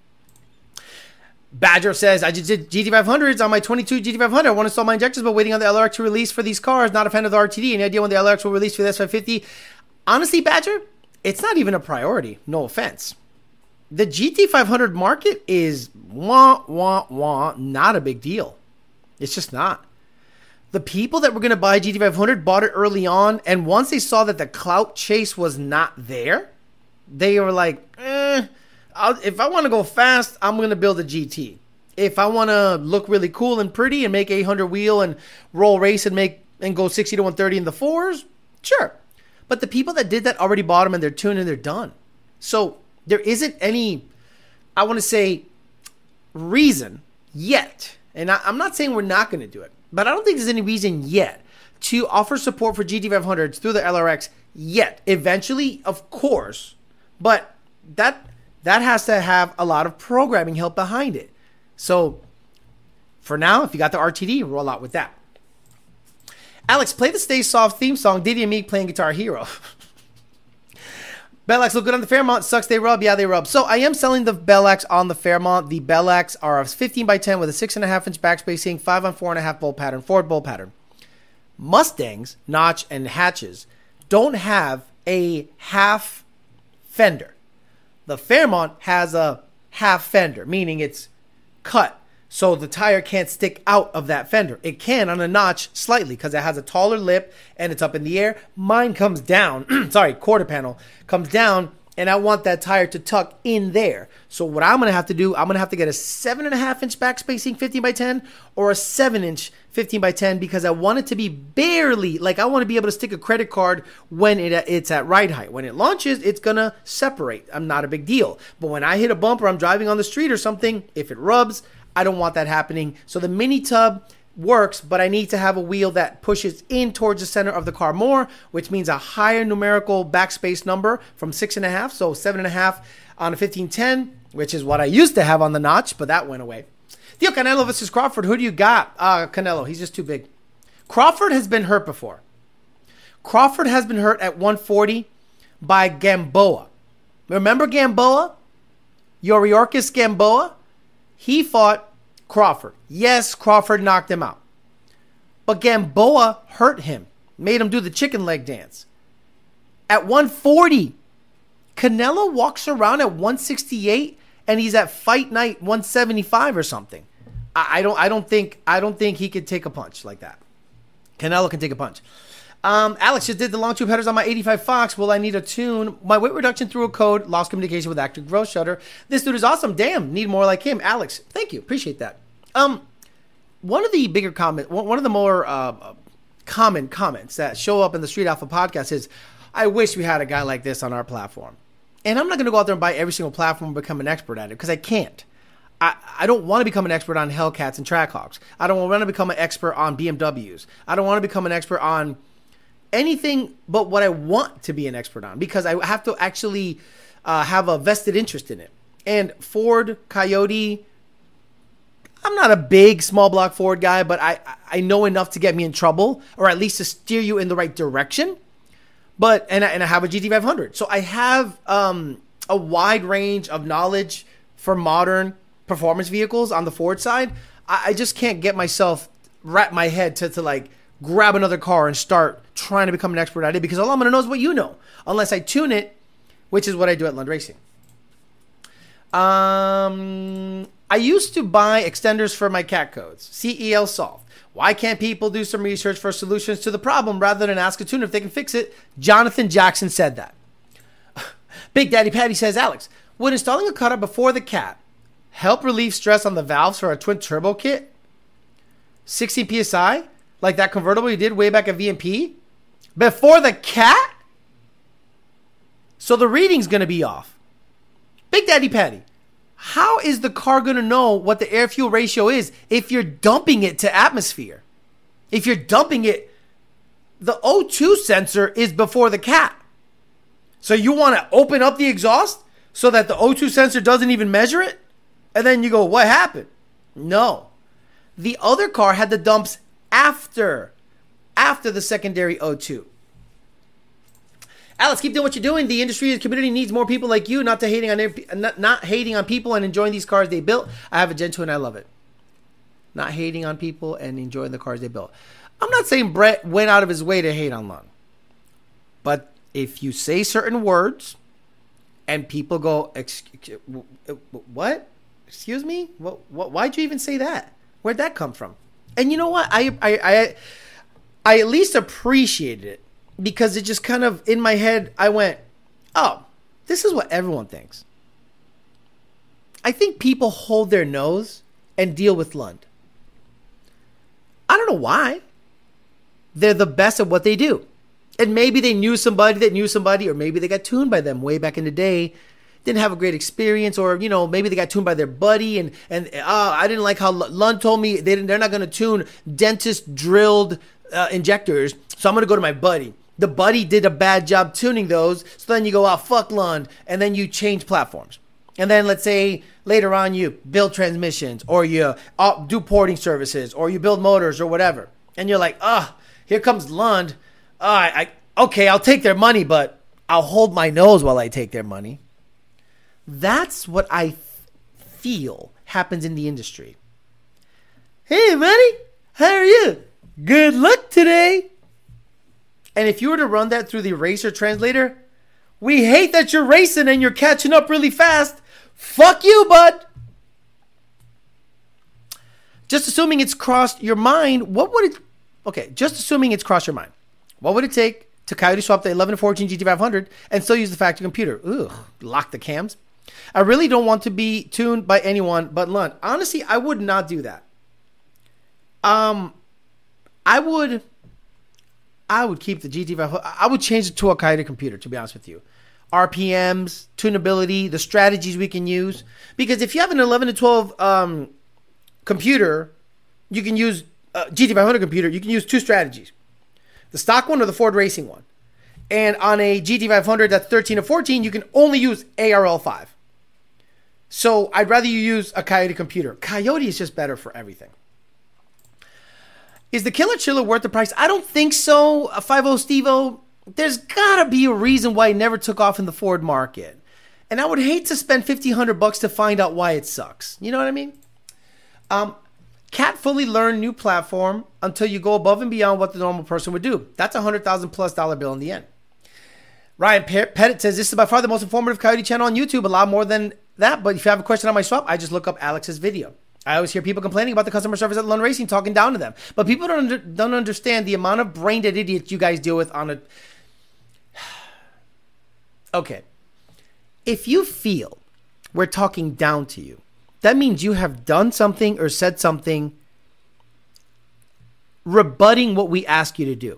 Badger says, I just did GT500s on my 22 GT500. I want to install my injectors, but waiting on the LRX to release for these cars. Not a fan of the RTD. Any idea when the LRX will release for the S550? Honestly, Badger, it's not even a priority. No offense. The GT500 market is not a big deal. It's just not. The people that were going to buy GT500 bought it early on, and once they saw that the clout chase was not there, they were like, if I want to go fast, I'm going to build a GT. If I want to look really cool and pretty and make 800 wheel and roll race and go 60 to 130 in the fours, sure. But the people that did that already bought them and they're tuned and they're done. So there isn't any, I want to say, reason yet. And I'm not saying we're not going to do it, but I don't think there's any reason yet to offer support for GT500s through the LRX yet. Eventually, of course, but that has to have a lot of programming help behind it. So for now, if you got the RTD, roll out with that. Alex, play the Stay Soft theme song. Diddy and Meek playing Guitar Hero. Bellax look good on the Fairmont. Sucks they rub. Yeah, they rub. So I am selling the Bellax on the Fairmont. The Bellax are 15x10 with a 6.5-inch backspacing, 5 on 4.5 bolt pattern, forward bolt pattern. Mustangs, notch, and hatches don't have a half fender. The Fairmont has a half fender, meaning it's cut. So the tire can't stick out of that fender. It can on a notch slightly because it has a taller lip and it's up in the air. Mine comes down, quarter panel comes down, and I want that tire to tuck in there. So what I'm going to have to do, I'm going to have to get a 7.5-inch backspacing 15x10 or a 7-inch 15x10 because I want it to be barely, I want to be able to stick a credit card when it's at ride height. When it launches, it's going to separate. I'm not a big deal. But when I hit a bump or I'm driving on the street or something, if it rubs, I don't want that happening. So the mini tub works, but I need to have a wheel that pushes in towards the center of the car more, which means a higher numerical backspace number from 6.5, so 7.5 on a 1510, which is what I used to have on the notch, but that went away. Theo Canelo versus Crawford. Who do you got? Canelo. He's just too big. Crawford has been hurt before. Crawford has been hurt at 140 by Gamboa. Remember Gamboa? Yoriorkis Gamboa? He fought Crawford. Yes, Crawford knocked him out. But Gamboa hurt him. Made him do the chicken leg dance. at 140. Canelo walks around at 168 and he's at Fight Night 175 or something. I don't think he could take a punch like that. Canelo can take a punch. Alex just did the long tube headers on my 85 Fox. Will I need a tune? My weight reduction through a code, lost communication with active growth shutter. This dude is awesome. Damn, need more like him. Alex, thank you. Appreciate that. One of the bigger one of the more common comments that show up in the Street Alpha podcast is, I wish we had a guy like this on our platform. And I'm not going to go out there and buy every single platform and become an expert at it because I can't. I don't want to become an expert on Hellcats and Trackhawks. I don't want to become an expert on BMWs. I don't want to become an expert on anything but what I want to be an expert on because I have to actually have a vested interest in it. And Ford, Coyote, I'm not a big small block Ford guy, but I know enough to get me in trouble or at least to steer you in the right direction. And I have a GT500. So I have a wide range of knowledge for modern performance vehicles on the Ford side. I just can't get myself, wrap my head to like grab another car and start trying to become an expert at it because all I'm going to know is what you know, unless I tune it, which is what I do at Lund Racing. I used to buy extenders for my cat codes. CEL solved. Why can't people do some research for solutions to the problem rather than ask a tuner if they can fix it? Jonathan Jackson said that. Big Daddy Patty says, Alex, would installing a cutter before the cat help relieve stress on the valves for a twin turbo kit? 60 PSI? Like that convertible you did way back at VMP? Before the cat? So the reading's going to be off. Big Daddy Patty, how is the car going to know what the air-fuel ratio is if you're dumping it to atmosphere? If you're dumping it, the O2 sensor is before the cat. So you want to open up the exhaust so that the O2 sensor doesn't even measure it? And then you go, what happened? No. The other car had the dumps after the secondary O2. Alex, keep doing what you're doing. The industry and community needs more people like you, not hating on people and enjoying these cars they built. I have a Gen 2 and I love it. Not hating on people and enjoying the cars they built. I'm not saying Brett went out of his way to hate on Lund. But if you say certain words and people go, what? Excuse me? Why'd you even say that? Where'd that come from? And you know what? I at least appreciated it because it just kind of, in my head, I went, oh, this is what everyone thinks. I think people hold their nose and deal with Lund. I don't know why. They're the best at what they do. And maybe they knew somebody that knew somebody, or maybe they got tuned by them way back in the day, didn't have a great experience, or, you know, maybe they got tuned by their buddy, and I didn't like how Lund told me they're not going to tune dentist drilled injectors, so I'm going to go to my buddy. The buddy did a bad job tuning those, so then you go, fuck Lund, and then you change platforms. And then let's say later on you build transmissions, or you do porting services, or you build motors or whatever. And you're like, here comes Lund. Okay, I'll take their money, but I'll hold my nose while I take their money. That's what I feel happens in the industry. Hey, buddy, how are you? Good luck today. And if you were to run that through the racer translator, we hate that you're racing and you're catching up really fast. Fuck you, bud. Just assuming it's crossed your mind, just assuming it's crossed your mind, what would it take to Coyote swap the 11 to 14 GT500 and still use the factory computer? Lock the cams. I really don't want to be tuned by anyone but Lund. Honestly, I would not do that. I would keep the GT500. I would change it to a Coyote computer, to be honest with you. RPMs, tunability, the strategies we can use. Because if you have an 11 to 12 computer, you can use GT500 computer. You can use two strategies: the stock one or the Ford Racing one. And on a GT500 that's 13 to 14, you can only use ARL5. So I'd rather you use a Coyote computer. Coyote is just better for everything. Is the Killer Chiller worth the price? I don't think so. A 5.0 Steve-O, there's got to be a reason why it never took off in the Ford market. And I would hate to spend $1,500 to find out why it sucks. You know what I mean? Can't fully learn new platform until you go above and beyond what the normal person would do. That's $100,000+ bill in the end. Ryan Pettit says, this is by far the most informative Coyote channel on YouTube. A lot more than that. But if you have a question on my swap, I just look up Alex's video. I always hear people complaining about the customer service at Lund Racing, talking down to them. But people don't understand the amount of brain dead idiots you guys deal with on a... Okay. If you feel we're talking down to you, that means you have done something or said something rebutting what we ask you to do.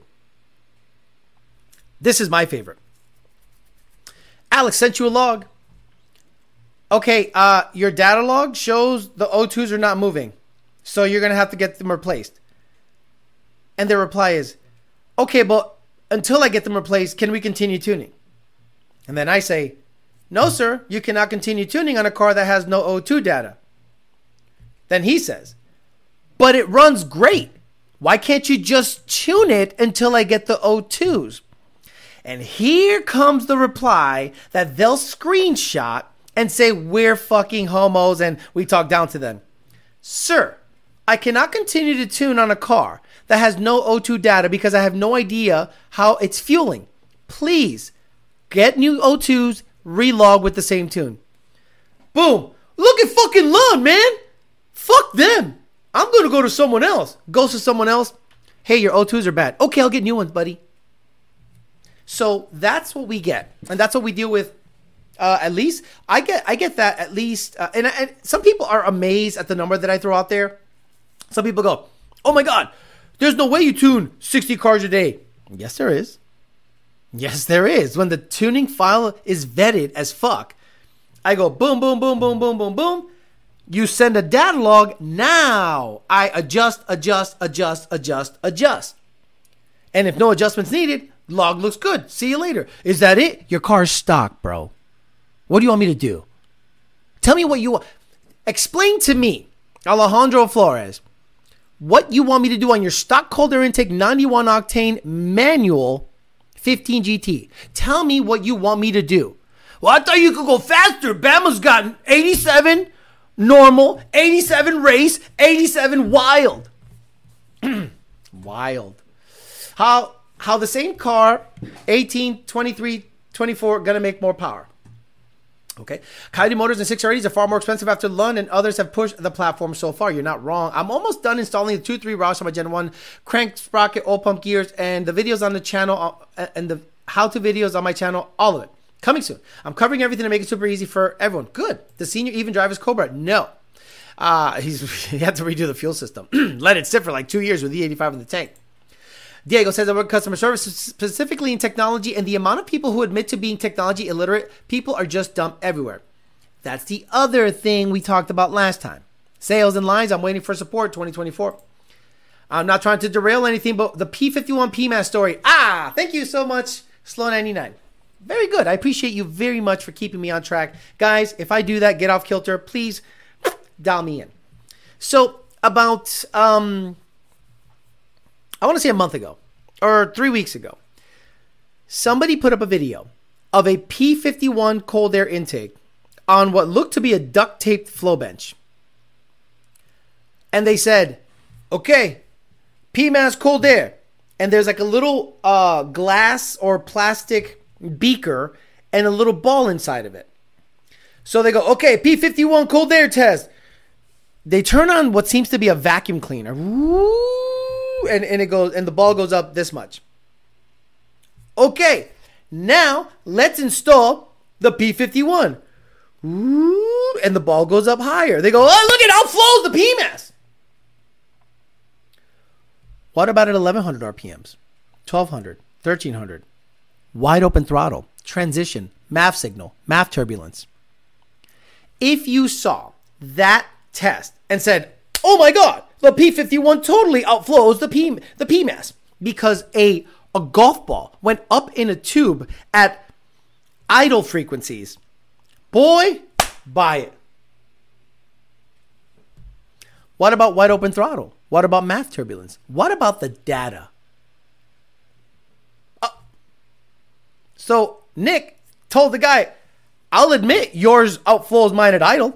This is my favorite. Alex sent you a log. Okay, your data log shows the O2s are not moving, so you're going to have to get them replaced. And their reply is, okay, but until I get them replaced, can we continue tuning? And then I say, no, sir, you cannot continue tuning on a car that has no O2 data. Then he says, but it runs great. Why can't you just tune it until I get the O2s? And here comes the reply that they'll screenshot and say we're fucking homos and we talk down to them. Sir, I cannot continue to tune on a car that has no O2 data because I have no idea how it's fueling. Please get new O2s, relog with the same tune. Boom. Look at fucking Lund, man. Fuck them. I'm going to go to someone else. Goes to someone else. Hey, your O2s are bad. Okay, I'll get new ones, buddy. So that's what we get. And that's what we deal with. At least I get that at least. And some people are amazed at the number that I throw out there. Some people go, oh my God, there's no way you tune 60 cars a day. Yes, there is. Yes, there is. When the tuning file is vetted as fuck, I go boom, boom, boom, boom, boom, boom, boom. You send a data log. Now I adjust. And if no adjustments needed, log looks good. See you later. Is that it? Your car's stock, bro. What do you want me to do? Tell me what you want. Explain to me, Alejandro Flores, what you want me to do on your stock cold air intake 91 octane manual 15 GT. Tell me what you want me to do. Well, I thought you could go faster. Bama's got 87 normal, 87 race, 87 wild. Wild. How the same car, 18, 23, 24, gonna make more power. Okay. Coyote Motors and 630s are far more expensive after Lund, and others have pushed the platform so far. You're not wrong. I'm almost done installing the 2.3 Roush on my Gen 1 crank sprocket, oil pump gears, and the videos on the channel and the how-to videos on my channel, all of it. Coming soon. I'm covering everything to make it super easy for everyone. Good. The senior even driver's Cobra. No. He had to redo the fuel system. Let it sit for like 2 years with E85 in the tank. Diego says I work customer service, specifically in technology, and the amount of people who admit to being technology illiterate, people are just dumb everywhere. That's the other thing we talked about last time. Sales and lines, I'm waiting for support 2024. I'm not trying to derail anything, but the P51 PMAS story. Thank you so much, Slow99. Very good. I appreciate you very much for keeping me on track. Guys, if I do that, get off kilter, please dial me in. So about... I want to say a month ago or 3 weeks ago, somebody put up a video of a P51 cold air intake on what looked to be a duct taped flow bench. And they said, okay, PMAS cold air. And there's like a little glass or plastic beaker and a little ball inside of it. So they go, okay, P51 cold air test. They turn on what seems to be a vacuum cleaner. Woo! And it goes, and the ball goes up this much. Okay, now let's install the P51. Ooh, and the ball goes up higher. They go, oh, look at how flows the PMAS. What about at 1100 RPMs, 1200, 1300? Wide open throttle, transition, MAF signal, MAF turbulence. If you saw that test and said, oh my God, the P51 totally outflows the PMAS because a golf ball went up in a tube at idle frequencies. Boy, buy it. What about wide open throttle? What about MAF turbulence? What about the data? So Nick told the guy, I'll admit yours outflows mine at idle.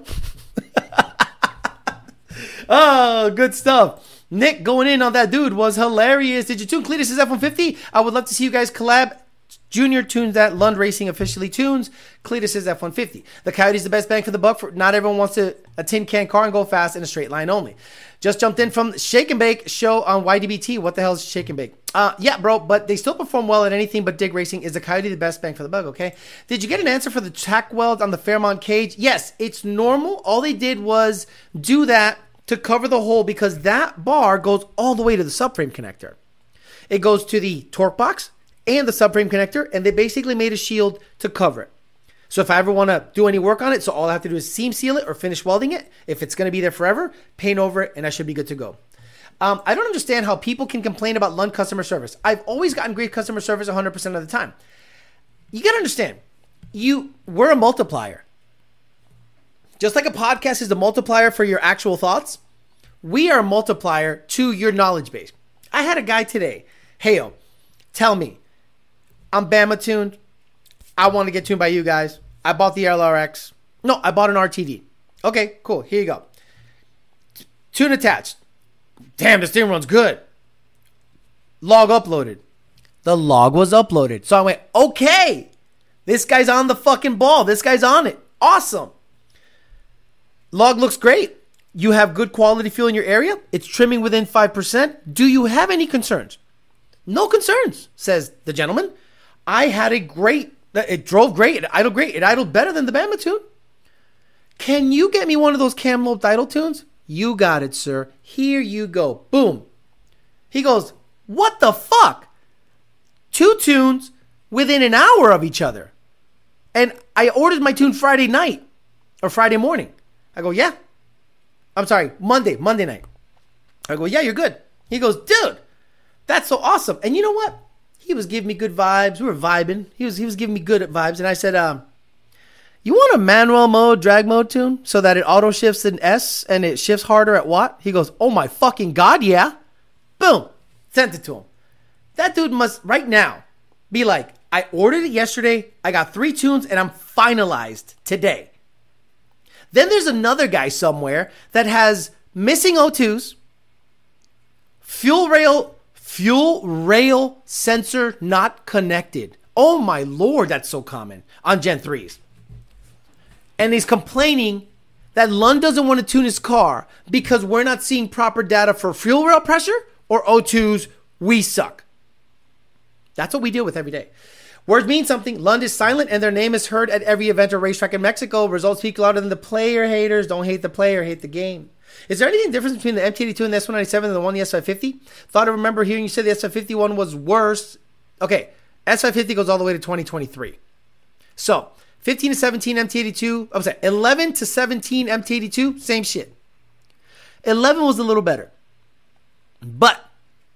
Oh, good stuff. Nick going in on that dude was hilarious. Did you tune Cletus's F-150? I would love to see you guys collab Junior tunes that. Lund Racing officially tunes. Cletus is F-150. The Coyote's the best bang for the buck. For not everyone wants a tin can car and go fast in a straight line only. Just jumped in from Shake and Bake show on YDBT. What the hell is Shake and Bake? Yeah, bro, but they still perform well at anything but dig racing. Is the Coyote the best bang for the buck, okay? Did you get an answer for the tack weld on the Fairmont cage? Yes, it's normal. All they did was do that to cover the hole because that bar goes all the way to the subframe connector. It goes to the torque box and the subframe connector, and they basically made a shield to cover it. So if I ever want to do any work on it, so all I have to do is seam seal it or finish welding it. If it's going to be there forever, paint over it, and I should be good to go. I don't understand how people can complain about Lund customer service. I've always gotten great customer service 100% of the time. You got to understand, we're a multiplier. Just like a podcast is a multiplier for your actual thoughts, we are a multiplier to your knowledge base. I had a guy today, hey, tell me, I'm Bama tuned. I want to get tuned by you guys. I bought the LRX. No, I bought an RTD. Okay, cool. Here you go. Tune attached. Damn, the steering wheel's good. Log uploaded. The log was uploaded. So I went, okay. This guy's on the fucking ball. This guy's on it. Awesome. Log looks great. You have good quality fuel in your area. It's trimming within 5%. Do you have any concerns? No concerns, says the gentleman. I had a great, it drove great, it idled great, it idled better than the Bama tune. Can you get me one of those cam loped idle tunes? You got it, sir. Here you go. Boom. He goes, what the fuck? 2 tunes within an hour of each other. And I ordered my tune Friday night or Friday morning. I go, yeah. I'm sorry, Monday night. I go, yeah, you're good. He goes, dude, that's so awesome. And you know what? He was giving me good vibes. We were vibing. He was giving me good vibes. And I said, you want a manual mode, drag mode tune so that it auto shifts in S and it shifts harder at watt? He goes, oh my fucking God, yeah. Boom. Sent it to him. That dude must right now be like, I ordered it yesterday. I got 3 tunes and I'm finalized today. Then there's another guy somewhere that has missing O2s, fuel rail sensor not connected. Oh my Lord, that's so common on Gen 3s. And he's complaining that Lund doesn't want to tune his car because we're not seeing proper data for fuel rail pressure or O2s. We suck. That's what we deal with every day. Words mean something. Lund is silent and their name is heard at every event or racetrack in Mexico. Results speak louder than the player haters. Don't hate the player, hate the game. Is there anything different between the MT82 and the S197 and the one, the S550? Thought I remember hearing you say the S550 one was worse. Okay, S550 goes all the way to 2023. So, 15 to 17 MT82, I'm sorry, 11 to 17 MT82, same shit. 11 was a little better. But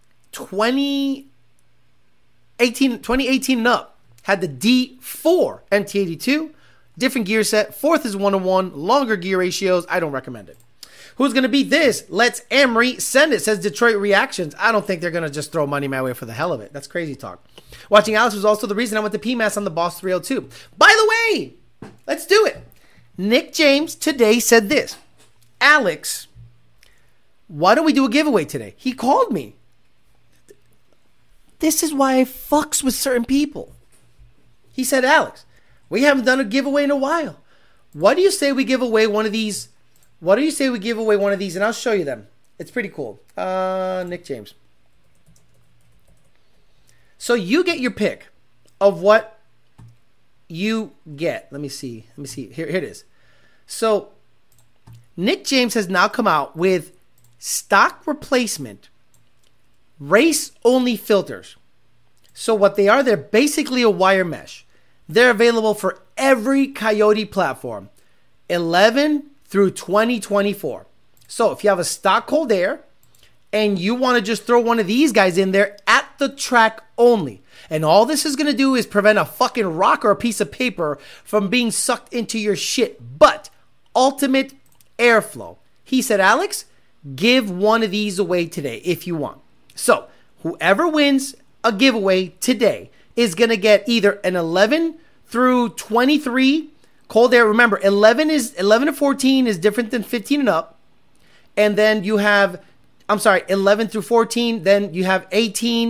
2018 and up had the D4 MT82, different gear set. 4th is 1-1, longer gear ratios. I don't recommend it. Who's going to beat this? Let's Emery send it, says Detroit Reactions. I don't think they're going to just throw money my way for the hell of it. That's crazy talk. Watching Alex was also the reason I went to PMAS on the Boss 302. By the way, let's do it. Nick James today said this. Alex, why don't we do a giveaway today? He called me. This is why I fucks with certain people. He said, Alex, we haven't done a giveaway in a while. What do you say we give away one of these? What do you say we give away one of these? And I'll show you them. It's pretty cool. Nick James. So you get your pick of what you get. Let me see. Here it is. So Nick James has now come out with stock replacement race-only filters. So what they are, they're basically a wire mesh. They're available for every Coyote platform, 11 through 2024. So if you have a stock cold air and you want to just throw one of these guys in there at the track only, and all this is going to do is prevent a fucking rock or a piece of paper from being sucked into your shit, but ultimate airflow. He said, Alex, give one of these away today if you want. So whoever wins a giveaway today is going to get either an 11 through 23 cold air. Remember, 11 to 14 is different than 15 and up. And then you have, 11 through 14. Then you have 18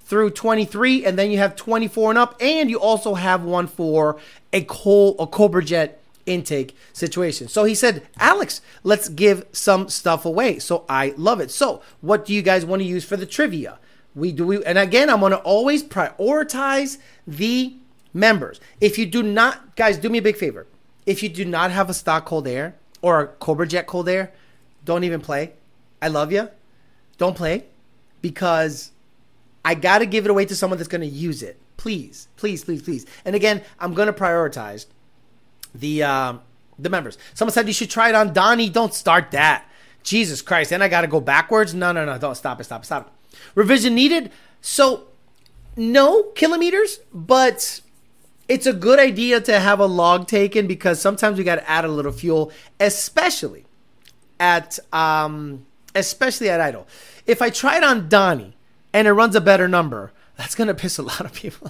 through 23, and then you have 24 and up, and you also have one for a Cobra Jet intake situation. So he said, Alex, let's give some stuff away. So I love it. So what do you guys want to use for the trivia? And again, I'm going to always prioritize the members. If you do not, guys, do me a big favor. If you do not have a stock Cold Air or a Cobra Jet Cold Air, don't even play. I love you. Don't play, because I got to give it away to someone that's going to use it. Please, please, please, please. And again, I'm going to prioritize the members. Someone said you should try it on Donnie. Don't start that. Jesus Christ. Then I got to go backwards. No. Don't stop it. Revision needed. So no kilometers, but it's a good idea to have a log taken, because sometimes we got to add a little fuel, especially at idle. If I try it on Donnie and it runs a better number, that's going to piss a lot of people.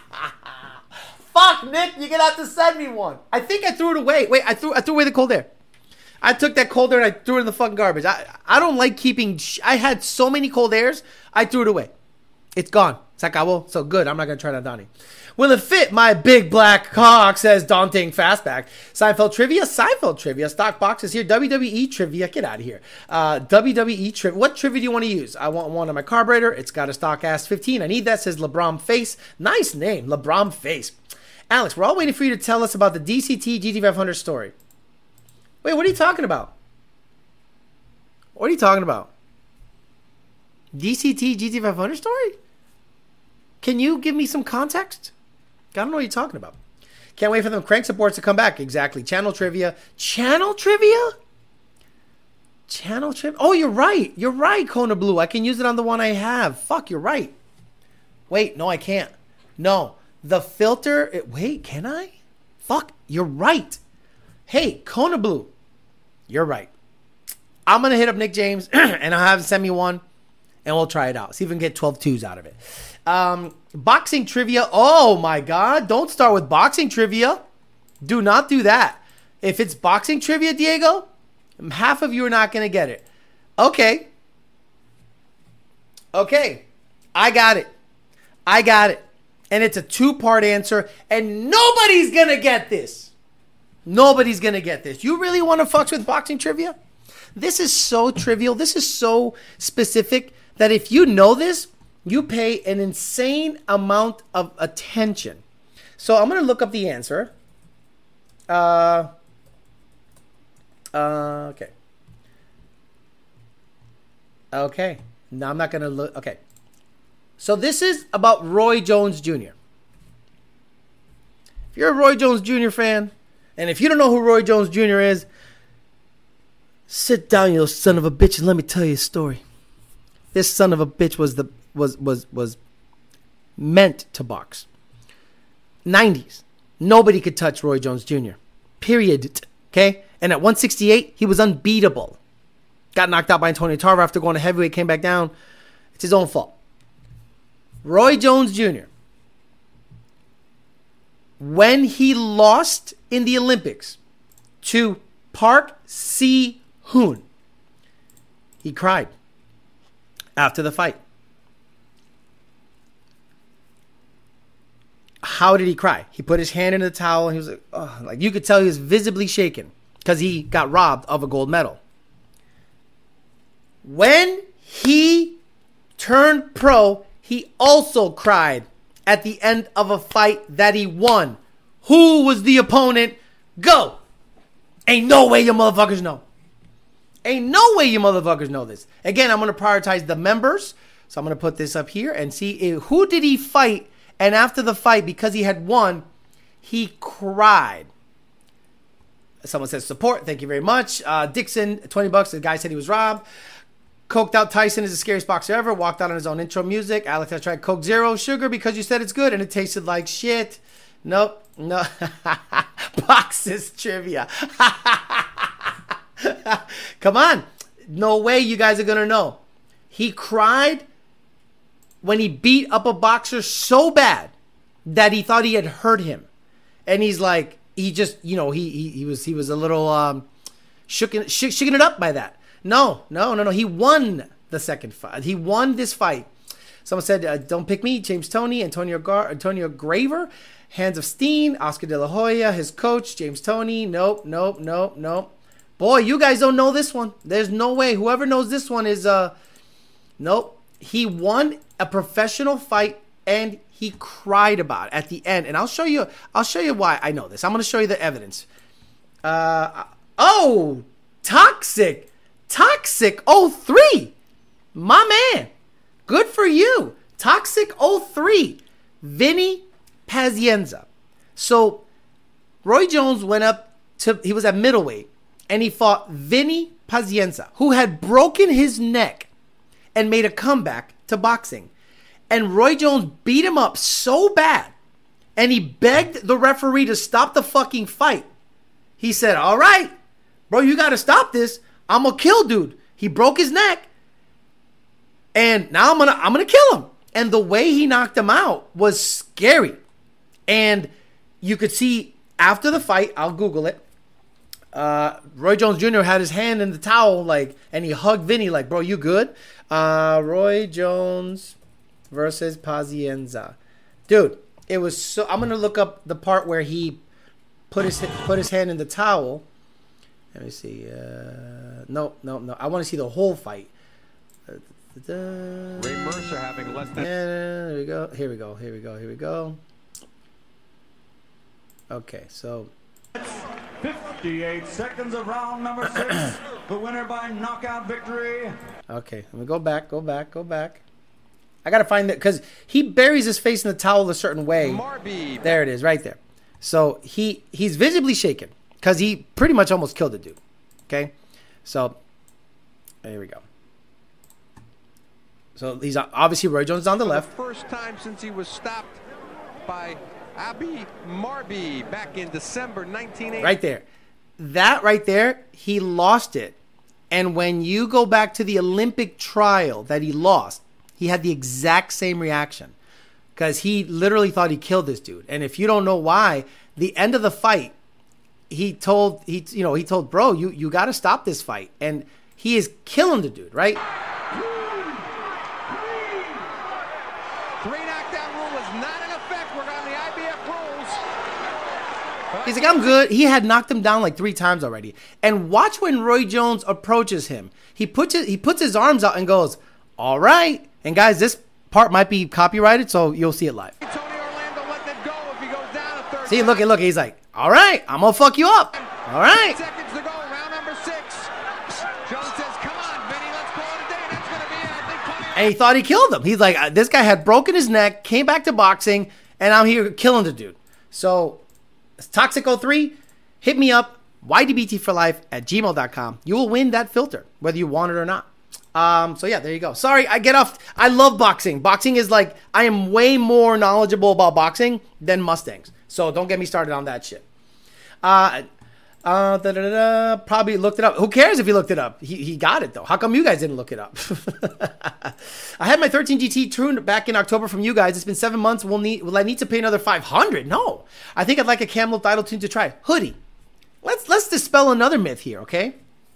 Fuck, Nick, you're going to have to send me one. I think I threw it away. Wait, I threw away the Cold Air. I took that Cold Air and I threw it in the fucking garbage. I don't like keeping... I had so many Cold Airs, I threw it away. It's gone. Se acabó. So good, I'm not going to try it on Donnie. Will it fit my big black cock, says Daunting Fastback. Seinfeld trivia. Stock boxes here. WWE trivia. Get out of here. WWE trivia. What trivia do you want to use? I want one on my carburetor. It's got a stock ass 15. I need that, says LeBron Face. Nice name, LeBron Face. Alex, we're all waiting for you to tell us about the DCT GT500 story. Wait, what are you talking about? What are you talking about? DCT GT500 story? Can you give me some context? I don't know what you're talking about. Can't wait for them crank supports to come back. Exactly. Channel trivia. Oh, you're right, Kona Blue. I can use it on the one I have. Fuck, you're right. Wait, no, I can't. No. The filter... wait, can I? Fuck, you're right. Hey, Kona Blue. You're right. I'm going to hit up Nick James and I'll have him send me one and we'll try it out. See if we can get 12 twos out of it. Boxing trivia. Oh my God. Don't start with boxing trivia. Do not do that. If it's boxing trivia, Diego, half of you are not going to get it. Okay. I got it. And it's a 2-part answer and nobody's going to get this. You really want to fuck with boxing trivia? This is so trivial. This is so specific that if you know this, you pay an insane amount of attention. So I'm going to look up the answer. Okay. No, I'm not going to look. Okay. So this is about Roy Jones Jr. If you're a Roy Jones Jr. fan, and if you don't know who Roy Jones Jr. is, sit down, you son of a bitch, and let me tell you a story. This son of a bitch was meant to box. 90s. Nobody could touch Roy Jones Jr. Period. Okay? And at 168, he was unbeatable. Got knocked out by Antonio Tarver after going to heavyweight, came back down. It's his own fault. Roy Jones Jr., when he lost in the Olympics to Park Si-hoon, he cried after the fight. How did he cry? He put his hand in the towel and he was like, oh, like you could tell he was visibly shaken because he got robbed of a gold medal. When he turned pro, he also cried at the end of a fight that he won. Who was the opponent? Go! Ain't no way you motherfuckers know. Ain't no way you motherfuckers know this. Again, I'm going to prioritize the members. So I'm going to put this up here and see who did he fight. And after the fight, because he had won, he cried. Someone says support. Thank you very much. Dixon, $20. The guy said he was robbed. Coked out Tyson is the scariest boxer ever. Walked out on his own intro music. Alex, I tried Coke Zero Sugar because you said it's good and it tasted like shit. Nope. No. Boxes trivia. Come on. No way you guys are going to know. He cried when he beat up a boxer so bad that he thought he had hurt him. And he's like, he just, you know, he was a little shooken it up by that. No. He won the second fight. He won this fight. Someone said, don't pick me, James Toney, Antonio Graver, Hands of Steen, Oscar De La Hoya, his coach, James Toney. Nope. Boy, you guys don't know this one. There's no way. Whoever knows this one is, nope. He won a professional fight and he cried about it at the end. And I'll show you why I know this. I'm going to show you the evidence. Toxic 03. My man. Good for you. Toxic 03. Vinny Pazienza. So Roy Jones he was at middleweight and he fought Vinny Pazienza, who had broken his neck and made a comeback to boxing. And Roy Jones beat him up so bad and he begged the referee to stop the fucking fight. He said, all right, bro, you got to stop this. I'm going to kill dude. He broke his neck and now I'm going to kill him. And the way he knocked him out was scary. And you could see after the fight, I'll Google it. Roy Jones Jr. had his hand in the towel, and he hugged Vinny, bro, you good? Roy Jones versus Pazienza. Dude, it was so. I'm gonna look up the part where he put his hand in the towel. Let me see. No. I want to see the whole fight. Ray Mercer having less than. Here we go. Okay, so 58 seconds of round number 6. The winner by knockout victory. Okay, let me go back. I gotta find that because he buries his face in the towel a certain way. Marby. There it is, right there. So he's visibly shaken because he pretty much almost killed the dude. Okay, so here we go. So he's obviously Roy Jones on the left. The first time since he was stopped by Abi Marby back in December 1980. Right there. That right there, he lost it. And when you go back to the Olympic trial that he lost, he had the exact same reaction. Because he literally thought he killed this dude. And if you don't know why, the end of the fight, he told bro, you got to stop this fight. And he is killing the dude, right? He's like, I'm good. He had knocked him down 3 times already. And watch when Roy Jones approaches him. He puts his arms out and goes, all right. And guys, this part might be copyrighted, so you'll see it live. Tony Orlando letting it go if he goes down a third. See, look. He's like, all right, I'm going to fuck you up. All right. Seconds to go, round number 6. Jones says, come on, Vinny, let's call it a day. That's going to be it. I think Tony. And he thought he killed him. He's like, this guy had broken his neck, came back to boxing, and I'm here killing the dude. So Toxic 03, hit me up, ydbtforlife@gmail.com. You will win that filter, whether you want it or not. So yeah, there you go. Sorry, I get off. I love boxing. Boxing is I am way more knowledgeable about boxing than Mustangs. So don't get me started on that shit. Probably looked it up. Who cares if he looked it up? He got it though. How come you guys didn't look it up? I had my 13 GT tuned back in October from you guys. It's been 7 months. Will I need to pay another $500? No. I think I'd like a Camel idle tune to try. Hoodie. Let's dispel another myth here, okay?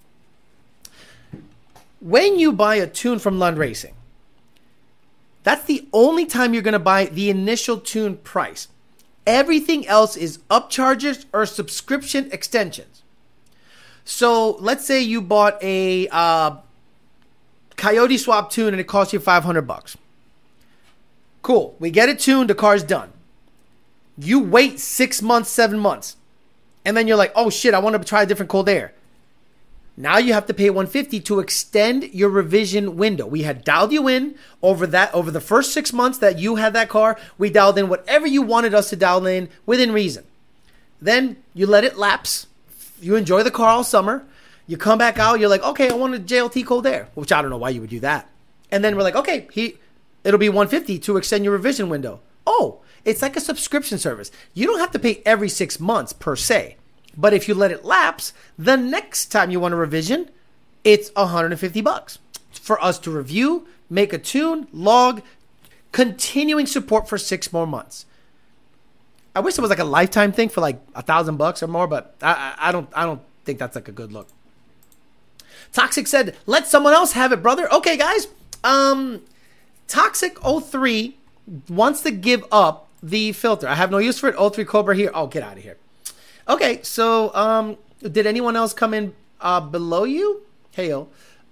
When you buy a tune from Lund Racing, that's the only time you're going to buy the initial tune price. Everything else is upcharges or subscription extensions. So let's say you bought a Coyote Swap tune and it cost you $500. Cool. We get it tuned. The car's done. You wait 6 months, 7 months. And then you're like, oh shit, I want to try a different cold air. Now you have to pay $150 to extend your revision window. We had dialed you in over the first 6 months that you had that car. We dialed in whatever you wanted us to dial in within reason. Then you let it lapse. You enjoy the car all summer. You come back out. You're like, okay, I want a JLT cold air, which I don't know why you would do that. And then we're like, okay, it'll be $150 to extend your revision window. Oh, it's like a subscription service. You don't have to pay every 6 months per se. But if you let it lapse, the next time you want a revision, it's $150 for us to review, make a tune, log, continuing support for 6 more months. I wish it was like a lifetime thing for $1,000 or more, but I don't think that's a good look. Toxic said, let someone else have it, brother. Okay, guys. Toxic03 wants to give up the filter. I have no use for it. 03 Cobra here. Oh, get out of here. Okay, so did anyone else come in below you? Hey, yo.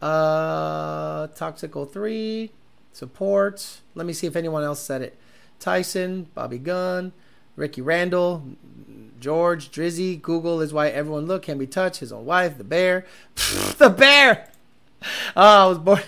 Toxic03, support. Let me see if anyone else said it. Tyson, Bobby Gunn, Ricky Randall, George, Drizzy, Google is why everyone look can be touched. His own wife, the bear. The bear! Oh, I was born.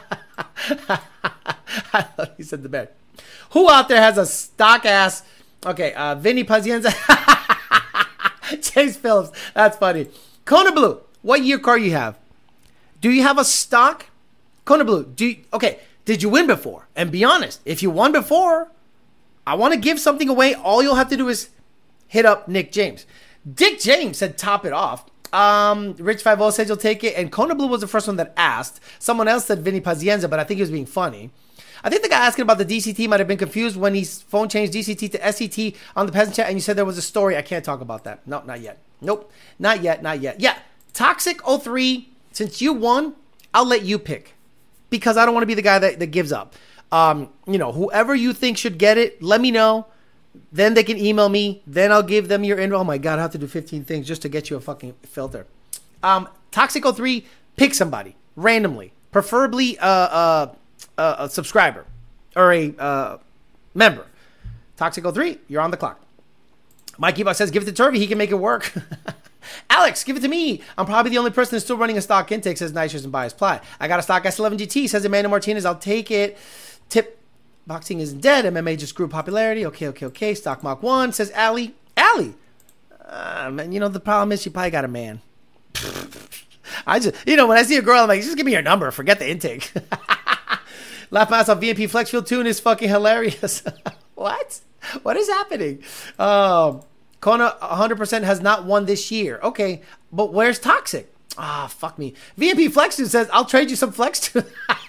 I thought he said the bear. Who out there has a stock ass? Okay, Vinny Pazienza. Chase Phillips. That's funny. Kona Blue, what year car you have? Do you have a stock? Kona Blue, okay, did you win before? And be honest, if you won before, I want to give something away. All you'll have to do is hit up Nick James. Dick James said top it off. Rich 50 said you'll take it. And Kona Blue was the first one that asked. Someone else said Vinny Pazienza, but I think he was being funny. I think the guy asking about the DCT might have been confused when his phone changed DCT to SCT on the peasant chat, and you said there was a story. I can't talk about that. No, not yet. Nope. Not yet. Yeah. Toxic03, since you won, I'll let you pick. Because I don't want to be the guy that gives up. Whoever you think should get it, let me know. Then they can email me. Then I'll give them your info. Oh my God, I have to do 15 things just to get you a fucking filter. Toxic03, pick somebody randomly. Preferably a subscriber or a member. Toxic03, you're on the clock. Mikey Buck says, give it to Turvey. He can make it work. Alex, give it to me. I'm probably the only person who's still running a stock intake, says Nitrous and Bias Ply. I got a stock S11 GT, says Amanda Martinez. I'll take it. Tip, boxing isn't dead. MMA just grew popularity. Okay. Stock Mach 1, says Allie. Allie. The problem is she probably got a man. I just, when I see a girl, I'm like, just give me your number. Forget the intake. Laugh ass on VMP Flexfield tune is fucking hilarious. What? What is happening? Kona 100% has not won this year. Okay, but where's Toxic? Fuck me. VMP Flextune says, I'll trade you some Flextunes.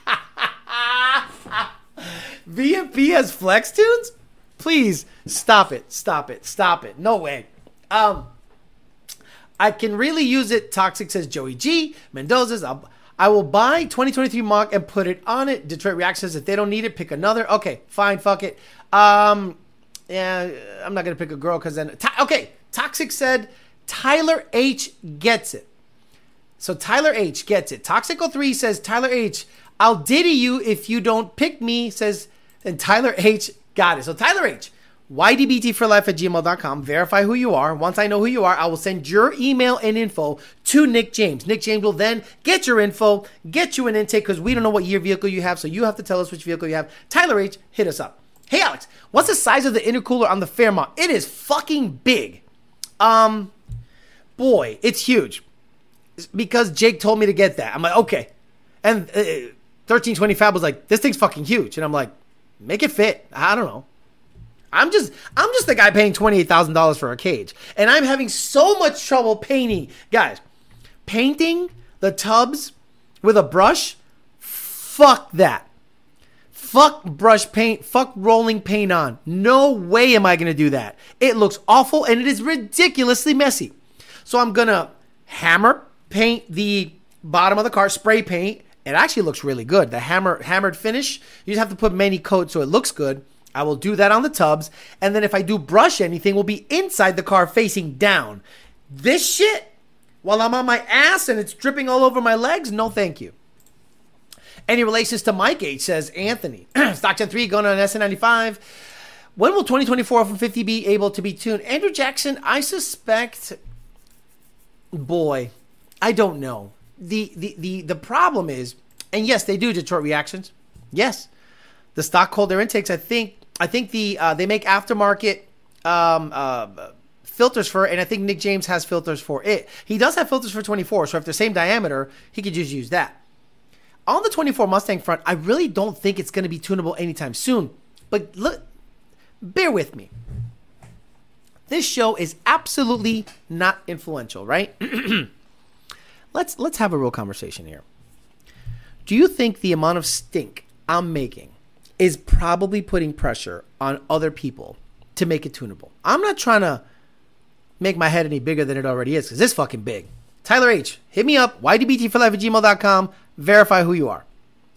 VMP has Flextunes? Please, stop it. No way. I can really use it. Toxic says Joey G. Mendoza's. I will buy 2023 Mach and put it on it. Detroit Reaction says if they don't need it, pick another. Okay, fine, fuck it. Yeah, I'm not going to pick a girl because then... Okay, Toxic said Tyler H gets it. So Tyler H gets it. Toxic03 says, Tyler H, I'll ditty you if you don't pick me, says... And Tyler H got it. So Tyler H, ydbtforlife@gmail.com. Verify who you are. Once I know who you are, I will send your email and info to Nick James. Nick James will then get your info, get you an intake because we don't know what year vehicle you have, so you have to tell us which vehicle you have. Tyler H, hit us up. Hey, Alex, what's the size of the intercooler on the Fairmont? It is fucking big. Boy, it's huge. It's because Jake told me to get that. I'm like, okay. And 1320 Fab was like, this thing's fucking huge. And I'm like, make it fit. I don't know. I'm just the guy paying $28,000 for a cage. And I'm having so much trouble painting. Guys, painting the tubs with a brush, fuck that. Fuck brush paint. Fuck rolling paint on. No way am I going to do that. It looks awful and it is ridiculously messy. So I'm going to hammer paint the bottom of the car, spray paint. It actually looks really good. The hammered finish, you just have to put many coats so it looks good. I will do that on the tubs. And then if I do brush anything, will be inside the car facing down. This shit, while I'm on my ass and it's dripping all over my legs, no thank you. Any relations to Mike H, says Anthony. Stockton 3 going on SN95. When will 2024 from 50 be able to be tuned? Andrew Jackson, I suspect, boy, I don't know. The problem is, and yes, they do Detroit Reactions. Yes. The stock hold their intakes. I think they make aftermarket filters for it, and I think Nick James has filters for it. He does have filters for 24, so if they're same diameter, he could just use that. On the 24 Mustang front, I really don't think it's going to be tunable anytime soon. But look, bear with me. This show is absolutely not influential, right? Let's have a real conversation here. Do you think the amount of stink I'm making is probably putting pressure on other people to make it tunable? I'm not trying to make my head any bigger than it already is because it's fucking big. Tyler H, hit me up, ydbtforlife@gmail.com. Verify who you are.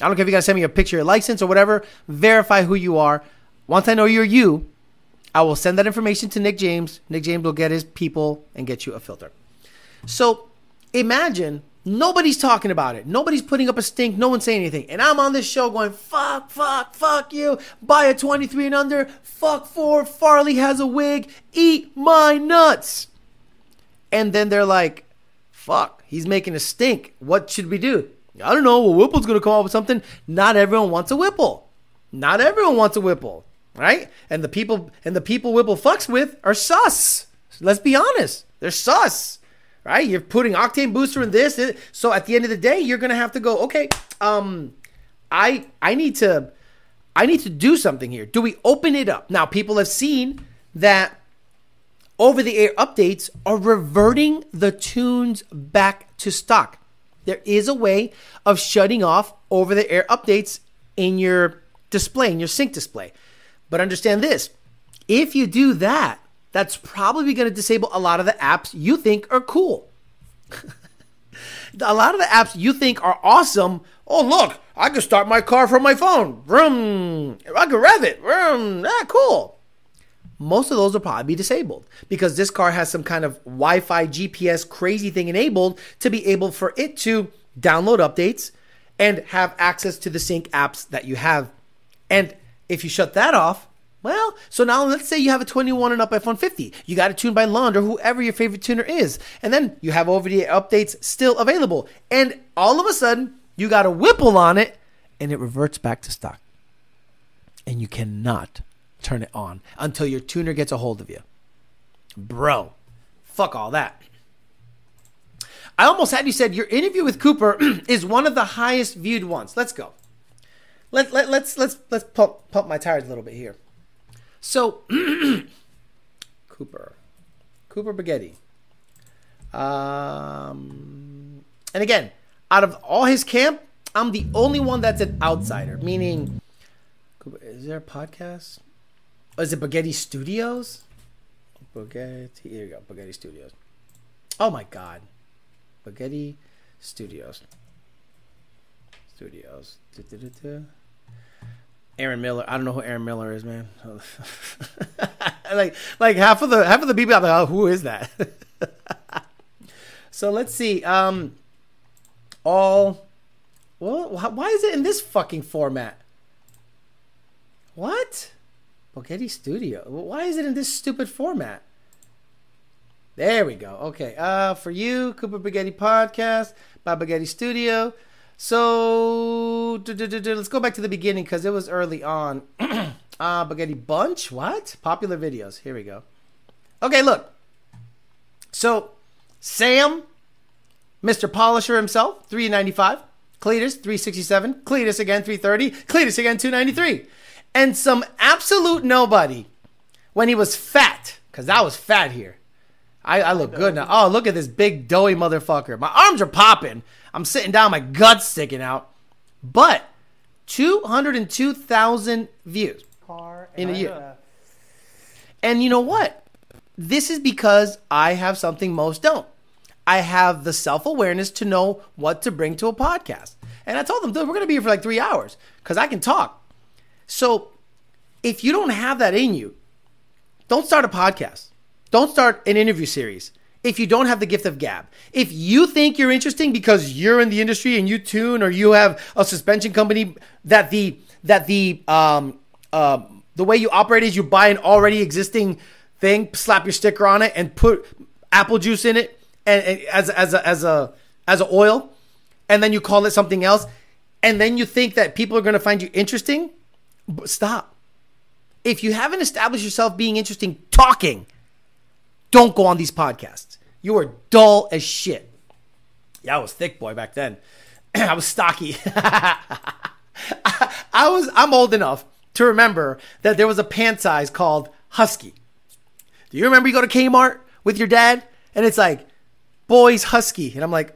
I don't care if you got to send me a picture of your license or whatever. Verify who you are. Once I know you're you, I will send that information to Nick James. Nick James will get his people and get you a filter. So imagine nobody's talking about it. Nobody's putting up a stink. No one's saying anything. And I'm on this show going, fuck you. Buy a 23 and under. Fuck Ford. Farley has a wig. Eat my nuts. And then they're like, fuck, he's making a stink. What should we do? I don't know. Well, Whipple's going to come up with something. Not everyone wants a Whipple. Not everyone wants a Whipple. Right? And the people Whipple fucks with are sus. Let's be honest. They're sus. Right? You're putting octane booster in this. So at the end of the day, you're going to have to go, okay, I need to do something here. Do we open it up? Now, people have seen that over-the-air updates are reverting the tunes back to stock. There is a way of shutting off over-the-air updates in your display, in your sync display. But understand this. If you do that, that's probably going to disable a lot of the apps you think are cool. A lot of the apps you think are awesome. Oh, look, I can start my car from my phone. Vroom. I can rev it. Vroom. Cool. Most of those will probably be disabled because this car has some kind of Wi-Fi GPS crazy thing enabled to be able for it to download updates and have access to the sync apps that you have. And if you shut that off, well, so now let's say you have a 21 and up F-150. You got it tuned by Lund or whoever your favorite tuner is. And then you have over-the-air updates still available. And all of a sudden, you got a Whipple on it and it reverts back to stock. And you cannot turn it on until your tuner gets a hold of you. Bro, fuck all that. I almost had you said your interview with Cooper is one of the highest viewed ones. Let's go. Let's pump my tires a little bit here. So, Cooper Baghetti. And again, out of all his camp, I'm the only one that's an outsider. Meaning, is there a podcast? Or is it Baghetti Studios? Here you go, Baghetti Studios. Oh my God. Baghetti Studios. Aaron Miller. I don't know who Aaron Miller is, man. like half of the people out there, oh, who is that? So let's see. Why is it in this fucking format? What? Baghetti Studio. Why is it in this stupid format? There we go. Okay. For you, Cooper Baghetti Podcast by Baghetti Studio. So let's go back to the beginning because it was early on. Baghetti Bunch. What? Popular videos. Here we go. Okay, look. So Sam, Mr. Polisher himself, $395. Cletus, $367. Cletus again, $330. Cletus again, $293. And some absolute nobody when he was fat, because I was fat here. I look good now. Oh, look at this big doughy motherfucker. My arms are popping. I'm sitting down, my gut's sticking out. But 202,000 views in a year. And you know what? This is because I have something most don't. I have the self-awareness to know what to bring to a podcast. And I told them, dude, we're going to be here for like 3 hours because I can talk. So if you don't have that in you, don't start a podcast. Don't start an interview series if you don't have the gift of gab. If you think you're interesting because you're in the industry and you tune or you have a suspension company that the way you operate is you buy an already existing thing, slap your sticker on it, and put apple juice in it and as a oil, and then you call it something else, and then you think that people are going to find you interesting. Stop. If you haven't established yourself being interesting talking, don't go on these podcasts. You are dull as shit. Yeah, I was thick boy back then. I was stocky. I'm old enough to remember that there was a pant size called Husky. Do you remember you go to Kmart with your dad and it's like, boys Husky. And I'm like,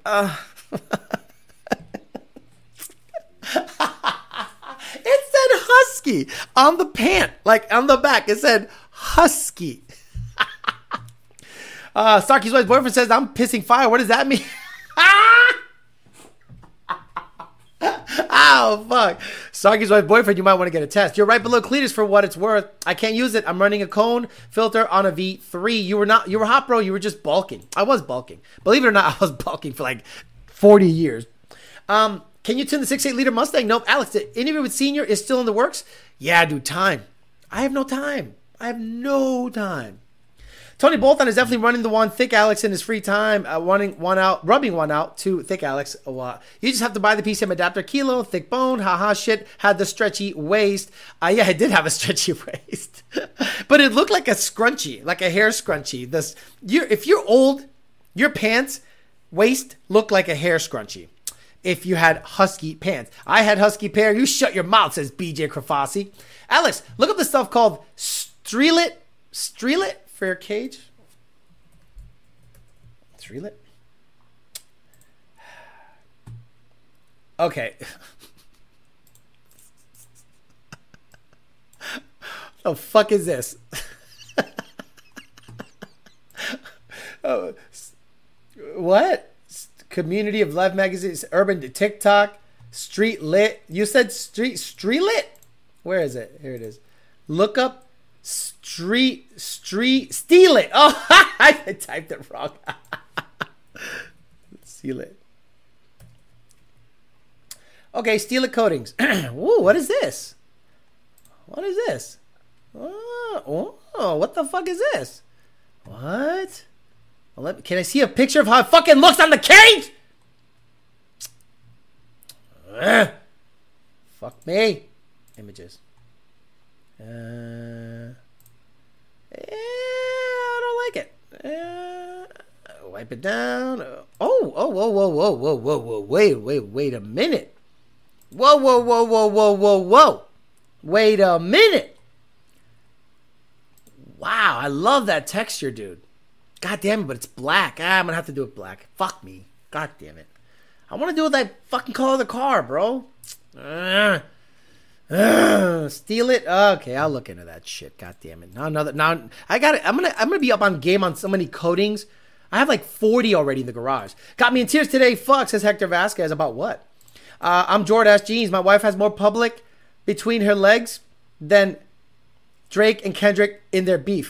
It said Husky on the pant, like on the back. It said Husky. Starkey's wife's boyfriend says, I'm pissing fire. What does that mean? Oh, fuck. Sarky's my boyfriend. You might want to get a test. You're right below Cletus for what it's worth. I can't use it. I'm running a cone filter on a V3. You were hot, bro. You were just bulking. I was bulking. Believe it or not, I was bulking for like 40 years. Can you tune the 6.8 liter Mustang? Nope. Alex, the interview with Senior is still in the works? Yeah, dude, time. I have no time. Tony Bolton is definitely running the one Thick Alex in his free time, rubbing one out to Thick Alex a lot. You just have to buy the PCM adapter. Kilo, thick bone, haha, shit, had the stretchy waist. Yeah, it did have a stretchy waist. But it looked like a scrunchie, like a hair scrunchie. If you're old, your pants, waist look like a hair scrunchie. If you had husky pants. I had husky pair. You shut your mouth, says BJ Krafasi. Alex, look up the stuff called Streelit for your cage. Streelit? Okay. The fuck is this? Oh, what? Community of Live magazines, urban to TikTok, street lit. You said street lit? Where is it? Here it is. Look up steal it. Oh, I typed it wrong. Steal it. Okay, steal it coatings. Ooh, what is this? Oh, what the fuck is this? What? Well, can I see a picture of how it fucking looks on the cage? Fuck me. Images. I don't like it. Wipe it down. Whoa. Wait a minute. Whoa. Wait a minute. Wow, I love that texture, dude. God damn it, but it's black. I'm gonna have to do it black. Fuck me. God damn it. I want to do it that fucking color of the car, bro. Steal it. Okay, I'll look into that shit. God damn it. Now I got it. I'm gonna be up on game on so many coatings. I have like 40 already in the garage. Got me in tears today. Fuck, says Hector Vasquez. About what? I'm Jordache Jeans. My wife has more public between her legs than Drake and Kendrick in their beef.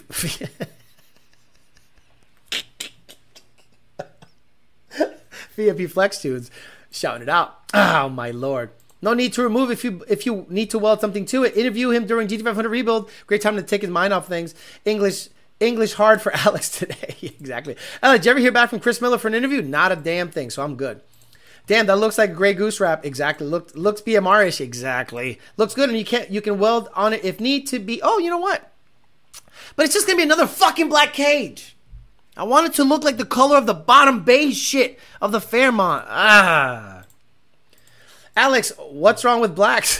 VIP Flex Tunes shouting it out. Oh my lord. No need to remove if you need to weld something to it. Interview him during GT500 rebuild. Great time to take his mind off things. English hard for Alex today. Exactly. Alex, did you ever hear back from Chris Miller for an interview? Not a damn thing, so I'm good. Damn, that looks like a Grey Goose wrap. Exactly. Looks BMR-ish. Exactly. Looks good, and you can weld on it if need to be. Oh, you know what? But it's just gonna be another fucking black cage. I want it to look like the color of the bottom beige shit of the Fairmont. Alex, what's wrong with blacks?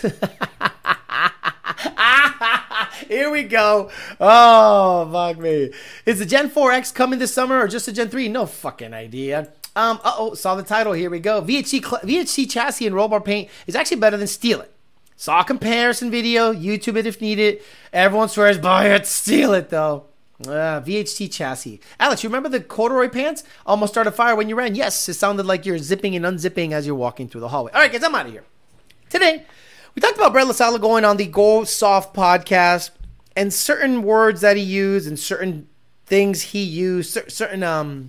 Here we go. Oh, fuck me. Is the Gen 4X coming this summer or just a Gen 3? No fucking idea. Saw the title. Here we go. VHC chassis and roll bar paint is actually better than Steal It. Saw a comparison video. YouTube it if needed. Everyone swears buy it. Steal it, though. VHT chassis. Alex, you remember the corduroy pants? Almost started fire when you ran. Yes, it sounded like you're zipping and unzipping as you're walking through the hallway. All right, guys, I'm out of here. Today, we talked about Brett LaSala going on the Go Soft podcast and certain words that he used and certain things he used, certain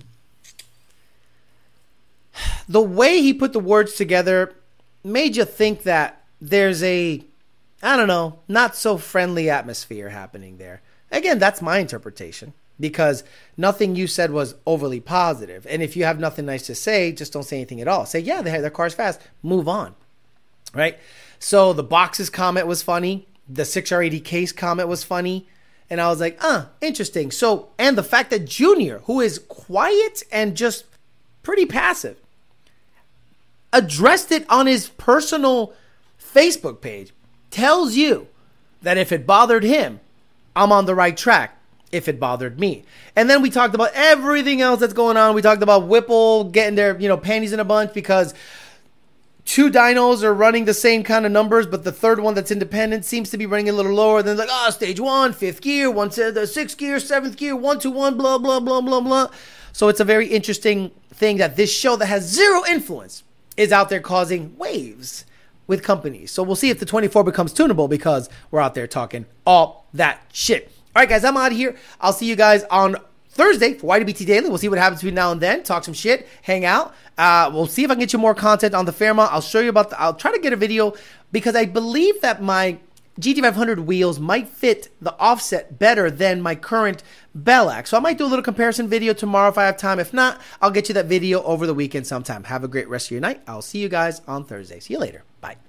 the way he put the words together made you think that there's a, I don't know, not so friendly atmosphere happening there. Again, that's my interpretation because nothing you said was overly positive. And if you have nothing nice to say, just don't say anything at all. Say, yeah, their car's fast. Move on. Right? So the boxes comment was funny. The 6R80 case comment was funny. And I was like, interesting. So, and the fact that Junior, who is quiet and just pretty passive, addressed it on his personal Facebook page tells you that if it bothered him, I'm on the right track if it bothered me. And then we talked about everything else that's going on. We talked about Whipple getting their, panties in a bunch because two dynos are running the same kind of numbers, but the third one that's independent seems to be running a little lower. Then like, stage 1, 5th gear, one to the 6th gear, 7th gear, 1-2-1, blah, blah, blah, blah, blah. So it's a very interesting thing that this show that has zero influence is out there causing waves. with companies. So we'll see if the 24 becomes tunable because we're out there talking all that shit. All right, guys, I'm out of here. I'll see you guys on Thursday for YWT Daily. We'll see what happens between now and then. Talk some shit, hang out. We'll see if I can get you more content on the Fairmont. I'll show you about I'll try to get a video because I believe that my GT500 wheels might fit the offset better than my current Bellac. So I might do a little comparison video tomorrow if I have time. If not, I'll get you that video over the weekend sometime. Have a great rest of your night. I'll see you guys on Thursday. See you later. Bye.